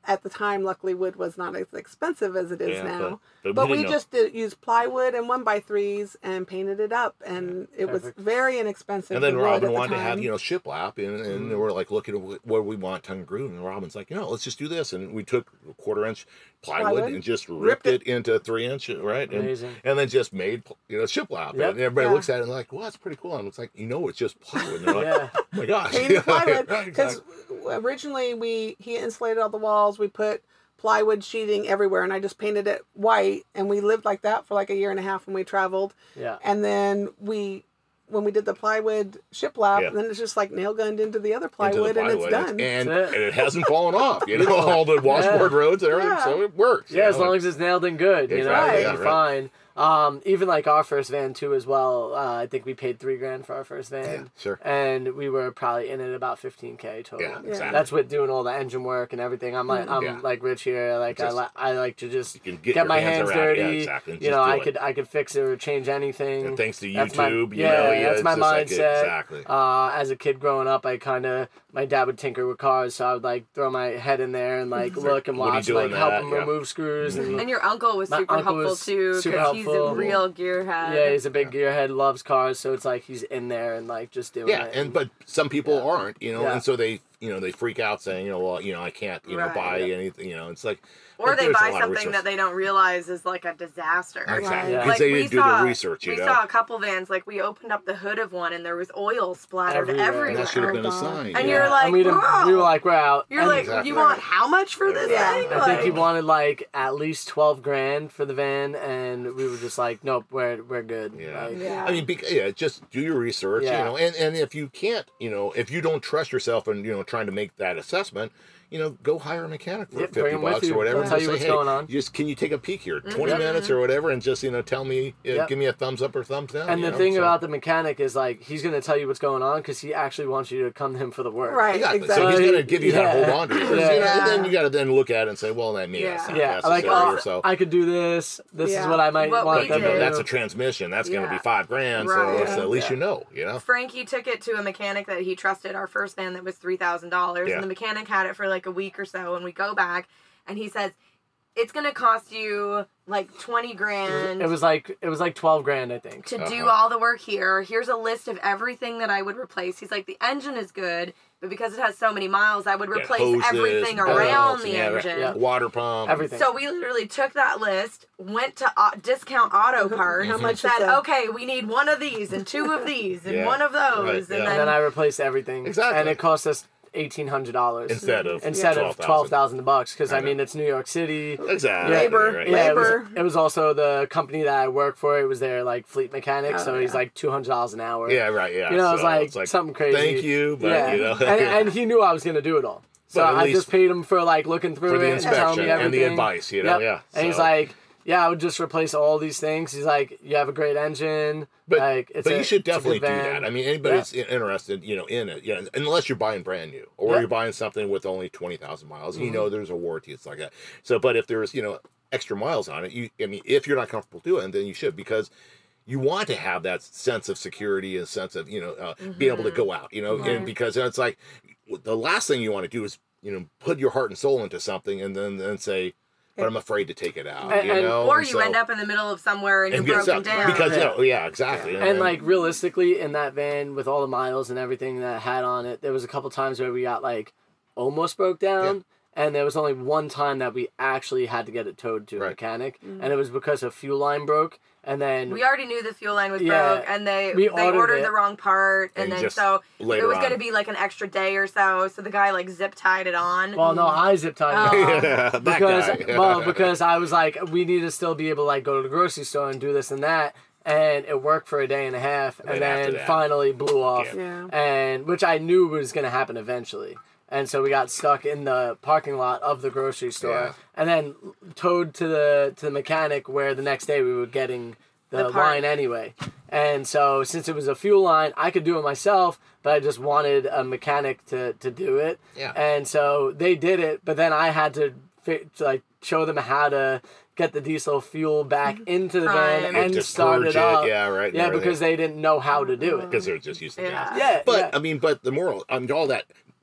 at the time, luckily, wood was not as expensive as it is Yeah, now. but- but But, we we didn't know. just did, used plywood and one by threes and painted it up, and it was Perfect. very inexpensive. And then the wood Robin at the wanted to have, time. you know, shiplap, and, and we're like looking at wh- where we want tongue groove, and Robin's like, you know, let's just do this. And we took a quarter inch plywood, Plywood, and just ripped, ripped it it. into three inch, right? And, Amazing. and then just made, you know, shiplap. Yep. And everybody Yeah. looks at it and like, well, that's pretty cool. And it's like, you know, it's just plywood. And they're like, Yeah. oh my gosh. painted plywood Right, because exactly. originally we he insulated all the walls. We put plywood sheeting everywhere, and I just painted it white. And we lived like that for like a year and a half when we traveled. Yeah. And then we, when we did the plywood shiplap, Yeah. then it's just like nail gunned into the other Into the plywood, and it's plywood, done. And, That's it. and it hasn't fallen off. You know, all the washboard roads and everything, Yeah. so it works. you Yeah, as know, long and- as it's nailed and good, you know, Exactly, you'll yeah, be right. fine. Um, even like our first van too, as well. Uh, I think we paid three grand for our first van. Yeah, sure. And we were probably in it about fifteen k total. Yeah, exactly. That's with doing all the engine work and everything. I'm like, I'm Yeah. like Rich here. Like Just- I, li- I like to just can get get, your my hands hands around it. dirty. Yeah, exactly, and You just know, do I it. could, I could fix it or change anything. And thanks to That's my- YouTube, you yeah, know, yeah, that's it's my just like it- mindset. exactly. Uh, as a kid growing up, I kind of, my dad would tinker with cars, so I would like throw my head in there and like look and What are you watch, doing like help that? him Yeah. remove screws and. And your uncle was My super uncle helpful was too, super because he's a helpful. real gearhead. Yeah, he's a big gearhead, loves cars, so it's like he's in there and like just doing Yeah, it. and but some people Yeah. aren't, you know, Yeah. and so they, you know, they freak out saying, you know, well, you know, I can't, you know, Right. buy Yeah. anything, you know, it's like, Or like, they there's a buy lot of something that research. they don't realize is like a disaster. Exactly, Yeah. because Like they we didn't do saw, the research, you we know. saw a couple vans, like we opened up the hood of one and there was oil splattered Everywhere. everywhere. And that should have been a God. sign. And yeah. you're like, and we, didn't, "Whoa." we were like, we're out. You're And like, Exactly. you want how much for this Yeah. thing? I think he Like- wanted like at least twelve grand for the van, and we were just like, nope, we're we're good. Yeah. Like, Yeah. I mean, bec- yeah, just do your research, Yeah. you know, and, and if you can't, you know, if you don't trust yourself and, you know, trying to make that assessment, you know, go hire a mechanic for Yeah, bring fifty him with bucks you. or whatever. They'll And tell just you say, what's hey, going on. just can you take a peek here, twenty Yep. minutes or whatever, and just, you know, tell me, uh, Yep. give me a thumbs up or thumbs down. And you the know, thing so- about the mechanic is like he's gonna tell you what's going on because he actually wants you to come to him for the work. Right, Exactly. exactly. So he's going to give you that Yeah. whole laundry list. Yeah. You know, and then Yeah. you got to then look at it and say, well, that me, that's Yeah. not Yeah, like necessary. oh, or so. I could do this. This is Yeah. what I might What want we them to did- do. That's a transmission. That's going to Yeah. be five grand. Right. So, so at least you know, you know? Frankie took it to a mechanic that he trusted, our first van that was three thousand dollars. Yeah. And the mechanic had it for like a week or so. And we go back and he says, it's going to cost you like twenty grand It was like it was like twelve grand, I think. to do Uh-huh. all the work here. Here's a list of everything that I would replace. He's like, the engine is good, but because it has so many miles, I would Yeah, replace hoses, everything belts, around the yeah, right, engine. yeah. Water pump. Everything. So we literally took that list, went to uh, discount auto parts, How and much is said, that? okay, we need one of these and two of these and Yeah. one of those, Right, and yeah. and then, then I replaced everything. Exactly. And it cost us eighteen hundred dollars Instead of instead of twelve thousand bucks because I I know. mean it's New York City. Exactly. Yeah. Labor. Right. Yeah, it was, Labor. it was also the company that I work for. It was their like fleet mechanic, Oh, so he's yeah. like two hundred dollars an hour. Yeah, right, yeah. You know, so it's like, something crazy. Thank you, but, yeah. you know. and, and he knew I was gonna do it all, so But at I least- just paid him for like looking through For the it and telling inspection me everything and the advice, you know, Yep. yeah, And he's so- like, yeah, I would just replace all these things. He's like, you have a great engine. But, like, it's but a, you should it's a good definitely do van. that. I mean, anybody that's interested, you know, in it, you know, unless you're buying brand new or Yeah. you're buying something with only twenty thousand miles, Mm-hmm. you know, there's a warranty. It's like that. So, but if there's, you know, extra miles on it, you, I mean, if you're not comfortable doing it, then you should, because you want to have that sense of security and sense of, you know, uh, being able to go out, you know, and because it's like the last thing you want to do is, you know, put your heart and soul into something and then, then say, but I'm afraid to take it out, And- you and- know? or and you so- end up in the middle of somewhere and, and you're get broken stuck. down. Because, Yeah. you know, yeah, exactly. And like realistically, in that van with all the miles and everything that it had on it, there was a couple times where we got like almost broke down, and there was only one time that we actually had to get it towed to a Right. mechanic, and it was because a fuel line broke, and then We already knew the fuel line was Yeah. broke, and they We they ordered ordered it. the wrong part, and, And then just so later it was going to on. be like an extra day or so. So the guy like zip tied it on. well, no, I zip tied it. Oh. yeah, that because guy. well, because I was like, we need to still be able to like go to the grocery store and do this and that, and it worked for a day and a half, and then after then that- finally blew off, Yeah. and which I knew was going to happen eventually. And so we got stuck in the parking lot of the grocery store, Yeah. and then towed to the to the mechanic, where the next day we were getting the, The part. line anyway. And so since it was a fuel line, I could do it myself, but I just wanted a mechanic to, to do it. Yeah. And so they did it, but then I had to fi- to, like show them how to get the diesel fuel back into the van Prime. and To start purge it up. it, yeah, right, and Yeah, everything. because they didn't know how to do it. Because they're just using Yeah. gas. Yeah, But yeah. I mean, but the moral, I mean, all that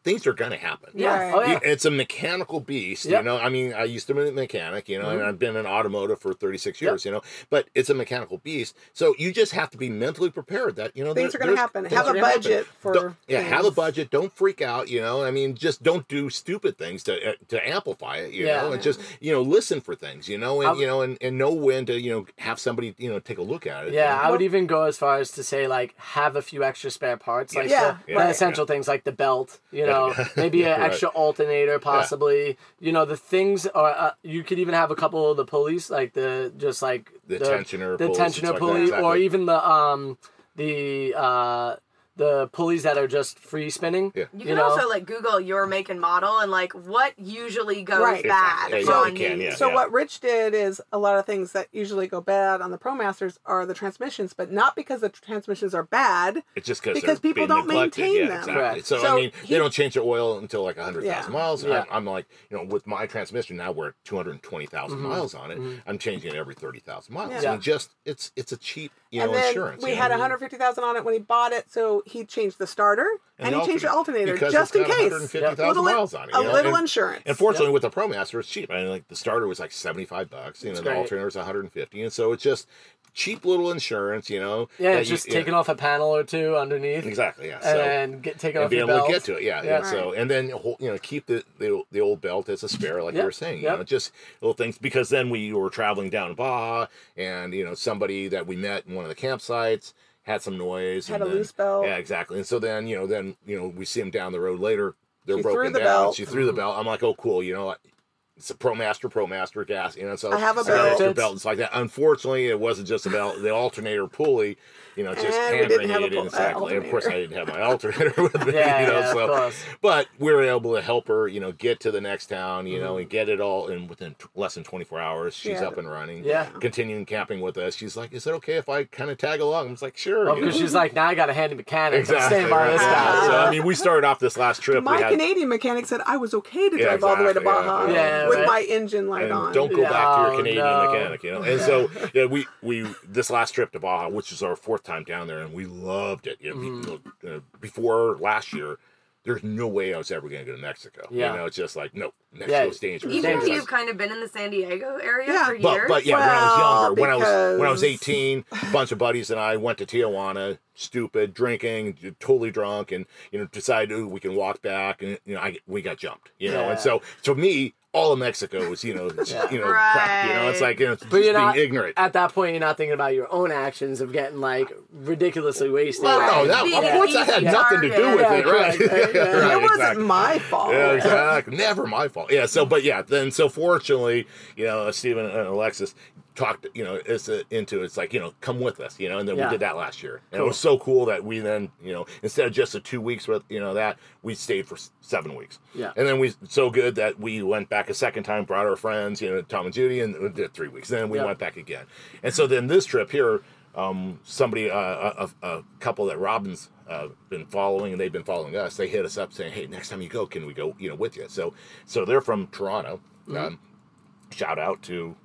things are gonna happen. Yeah. Right. Oh, yeah. You- It's a mechanical beast, Yep. you know. I mean, I used to be a mechanic, you know, and I've been in automotive for thirty-six years, you know. But it's a mechanical beast, so you just have to be mentally prepared that you know Things there- are going to there's- happen. things Have are a gonna happen. budget for Don't- yeah, have a things. budget. Don't freak out, you know. I mean, just don't do stupid things to uh, to amplify it, you Yeah. know, and just you know listen for things, you know, and I'll- you know, and, and know when to you know have somebody you know take a look at it. Yeah, and- I would even go as far as to say like have a few extra spare parts, like Yeah, the, right. the essential things like the belt, you know, maybe an Right. extra alternator, possibly. You know, the things, or uh, you could even have a couple of the pulleys, like the just like The tensioner the pulleys, tensioner it's like that, pulley, or exactly. even the um the uh the pulleys that are just free spinning. Yeah. You You can know? also like Google your make and model and like what usually goes Right. bad Exactly. Yeah, on you can, these. yeah. So what Rich did is a lot of things that usually go bad on the ProMasters are the transmissions, but not because the transmissions are bad. It's just because Because people don't maintain yeah, them. Exactly. Correct. So, So I mean, he- they don't change their oil until like a hundred thousand Yeah. miles. Yeah. I'm, I'm like, you know, with my transmission now, we're at two hundred twenty thousand Mm-hmm. miles on it. I'm changing it every thirty thousand miles. Yeah. I mean, just it's it's a cheap, you and know, then insurance. we you had know? one hundred fifty thousand on it when he bought it, so he changed the starter and, the he changed the alternator because just it's in got case. one hundred fifty Yeah. With a, thousand li- miles on it. a you know? little and, insurance. Unfortunately, with the ProMaster, it's cheap. I mean, like the starter was like seventy-five bucks. You know, the great. alternator was one hundred fifty, and so it's just cheap little insurance. You know, Yeah, that it's you- just yeah. taking off a panel or two underneath, Exactly. Yeah. and So. then get taking And off be your able belt. to get to it, yeah, yeah. Yeah. So, and then whole- you know, keep the, the the old belt as a spare, like Yep, you were saying. You yep. know, just little things because then we were traveling down to Baja, and you know, somebody that we met in one of the campsites had some noise, Had and a then- loose belt. Yeah, exactly. And so then you know, then you know, we see them down the road later. They're She threw broken the down. belt. She threw the belt. I'm like, oh, cool. You know, it's a ProMaster, ProMaster gas. You know, so I have a got an belt. extra belt. It's like that. Unfortunately, it wasn't just about the alternator pulley. You know, just And we hand didn't have a grenaded pull- uh, exactly. And of course, I alternator. didn't have my alternator with me. Yeah, you know, yeah, of so course. but we were able to help her, you know, get to the next town, you Mm-hmm. know, and get it all in within t- less than twenty-four hours. She's Yeah. up and running. Yeah. Continuing camping with us. She's like, "Is it okay if I kind of tag along?" I was like, "Sure." Oh, you know. because she's like, now I got a handy mechanic. exactly. I'm staying by right, this yeah. guy. So I mean, we started off this last trip. My we had, Canadian mechanic said I was okay to Yeah, drive all the way to exactly, Baja yeah, yeah. with Yeah, my engine light and on. don't go back to your Oh, Canadian no. mechanic, you know. And so yeah, we we this last trip to Baja, which is our fourth time down there, and we loved it. You know, Mm-hmm. be- uh, before last year, there's no way I was ever going to go to Mexico. Yeah. You know, it's just like no, Mexico's Yeah. dangerous. Even though Dangerous. you've kind of been in the San Diego area Yeah. for But years. but yeah, when I was Well, younger, when I was when I was because- eighteen, a bunch of buddies and I went to Tijuana, stupid, drinking, totally drunk, and you know decided ooh, we can walk back, and you know I we got jumped, you know, Yeah. and so to me. All of Mexico was, you know, Yeah. you know, crap. You know, it's Right. like you know, it's just But you're being not ignorant. at that point. You're not thinking about your own actions of getting like ridiculously wasted. Well, no, Right. that, Being of an course, that had easy nothing to do target. with Yeah, it, right? correct, right, yeah. Right, it wasn't exactly. my fault. Yeah, exactly. Never my fault. Yeah. So, but yeah, then so fortunately, you know, Stephen and Alexis talked, you know, it's uh, into it's like you know, come with us, you know, and then Yeah. we did that last year, and it was so cool that we then, you know, instead of just the two weeks with you know that we stayed for s- seven weeks. Yeah. And then we so good that we went back a second time, brought our friends, you know, Tom and Judy, and we did three weeks. Then we Yeah. went back again, and so then this trip here. Um, somebody, uh, a, a a couple that Robin's uh, been following, and they've been following us. They hit us up saying, "Hey, next time you go, can we go, you know, with you?" So, so they're from Toronto. Mm-hmm. Um, shout out to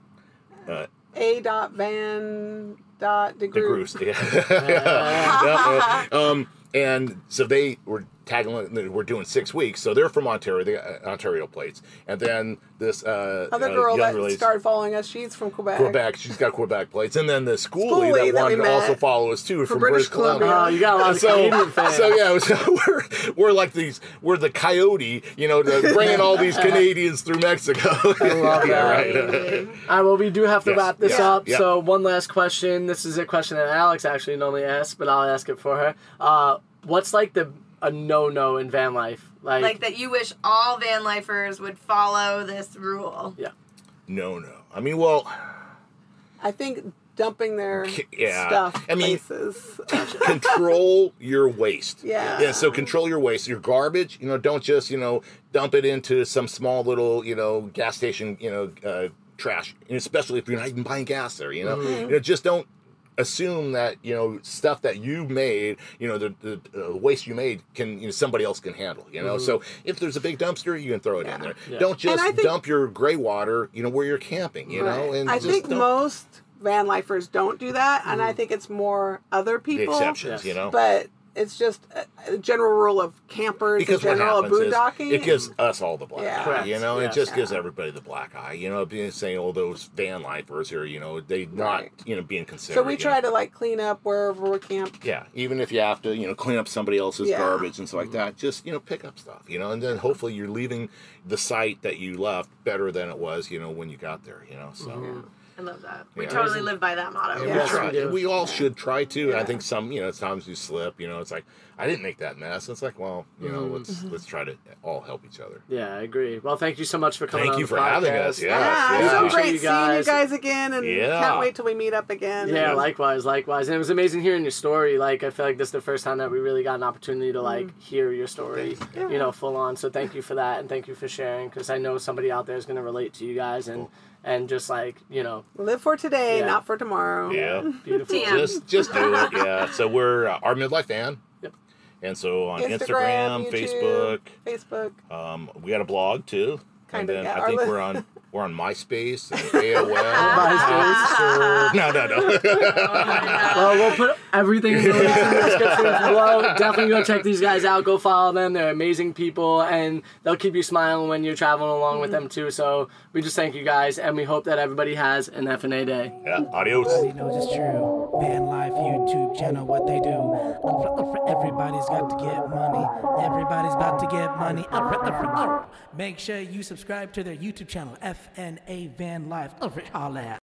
A. Dot Van. Dot the DeGroot. Groose. Yeah. Yeah, uh, um, and so they were tagging. We're doing six weeks. So they're from Ontario, the uh, Ontario plates, and then this uh, Other uh, girl that young lady- started following us, she's from Quebec. Quebec. She's got Quebec plates, and then the schoolie, Schoolie that that we wanted to met also follow us too from, British British Columbia. Columbia. Oh, you got a lot of so, Canadian fans. so yeah, so we're we're like these. We're the coyote, you know, to bringing all these Canadians through Mexico. I love yeah, that. right. All right, well, we do have to Yes, wrap this yes, up. yeah. So, one last question. This is a question that Alex actually normally asks, but I'll ask it for her. Uh, what's like the a no-no in van life? Like, Like that you wish all van lifers would follow this rule. yeah, No, no. I mean, well, I think dumping their yeah. stuff I mean- places. control your waste. Yeah. Yeah. So control your waste. Your garbage. You know, don't just you know dump it into some small little you know gas station you know uh, trash. And especially if you're not even buying gas there. You know, Mm-hmm. you know, just don't assume that you know stuff that you made. You know, the the uh, waste you made can you know somebody else can handle. You know, so if there's a big dumpster, you can throw it in there. Yeah. Don't just I think- dump your gray water. You know, where you're camping. You know, Right. and I just think don't- most van lifers don't do that, and I think it's more other the people. exceptions. Yes. You know. But it's just a, a general rule of campers, Because in general what of happens boondocking. is it gives us all the black Yeah. eye, Correct. you know, Yes. it just Yeah. gives everybody the black eye, you know, being saying, oh, those van lifers are, you know, they not, Right. you know, being considerate. So we you try know. to like clean up wherever we camp. Yeah, even if you have to, you know, clean up somebody else's Yeah. garbage and stuff like that, just, you know, pick up stuff, you know, and then hopefully you're leaving the site that you left better than it was, you know, when you got there, you know, so. I love that. We Yeah. totally live by that motto. We, Yeah. try, we do. we all should try to. Yeah. I think some, you know, times you slip. You know, it's like I didn't make that mess. It's like, well, you know, Mm-hmm. let's let's try to all help each other. Yeah, I agree. Well, thank you so much for coming Thank on you the for having podcast. us. Yeah. Yeah, Yes, it's so yeah. Appreciate great you seeing you guys. guys again, and Yeah. can't wait till we meet up again. Yeah, And- likewise, likewise. And it was amazing hearing your story. Like, I feel like this is the first time that we really got an opportunity to, like, hear your story, you know, full on. So thank you for that, and thank you for sharing, because I know somebody out there is going to relate to you guys and, and just, like, you know, live for today, Yeah. not for tomorrow. Yeah. beautiful. Damn. Just just do it. Yeah. So we're uh, our midlife fan. Yep. And so on Instagram, Instagram, YouTube, Facebook, Facebook. um, we got a blog too. Kinda, and then yeah. I Our think li- we're on we're on MySpace and A O L. MySpace. no, no, no. Well, we'll put everything in the links in the description below. Definitely go check these guys out. Go follow them. They're amazing people, and they'll keep you smiling when you're traveling along with them, too. So we just thank you guys, and we hope that everybody has an F N A day. Yeah. Adios. Everybody knows it's true. Van Life YouTube channel, what they do. Everybody's got to get money. Everybody's about to get money. Make sure you subscribe to their YouTube channel, F N A Van Life. Holla at.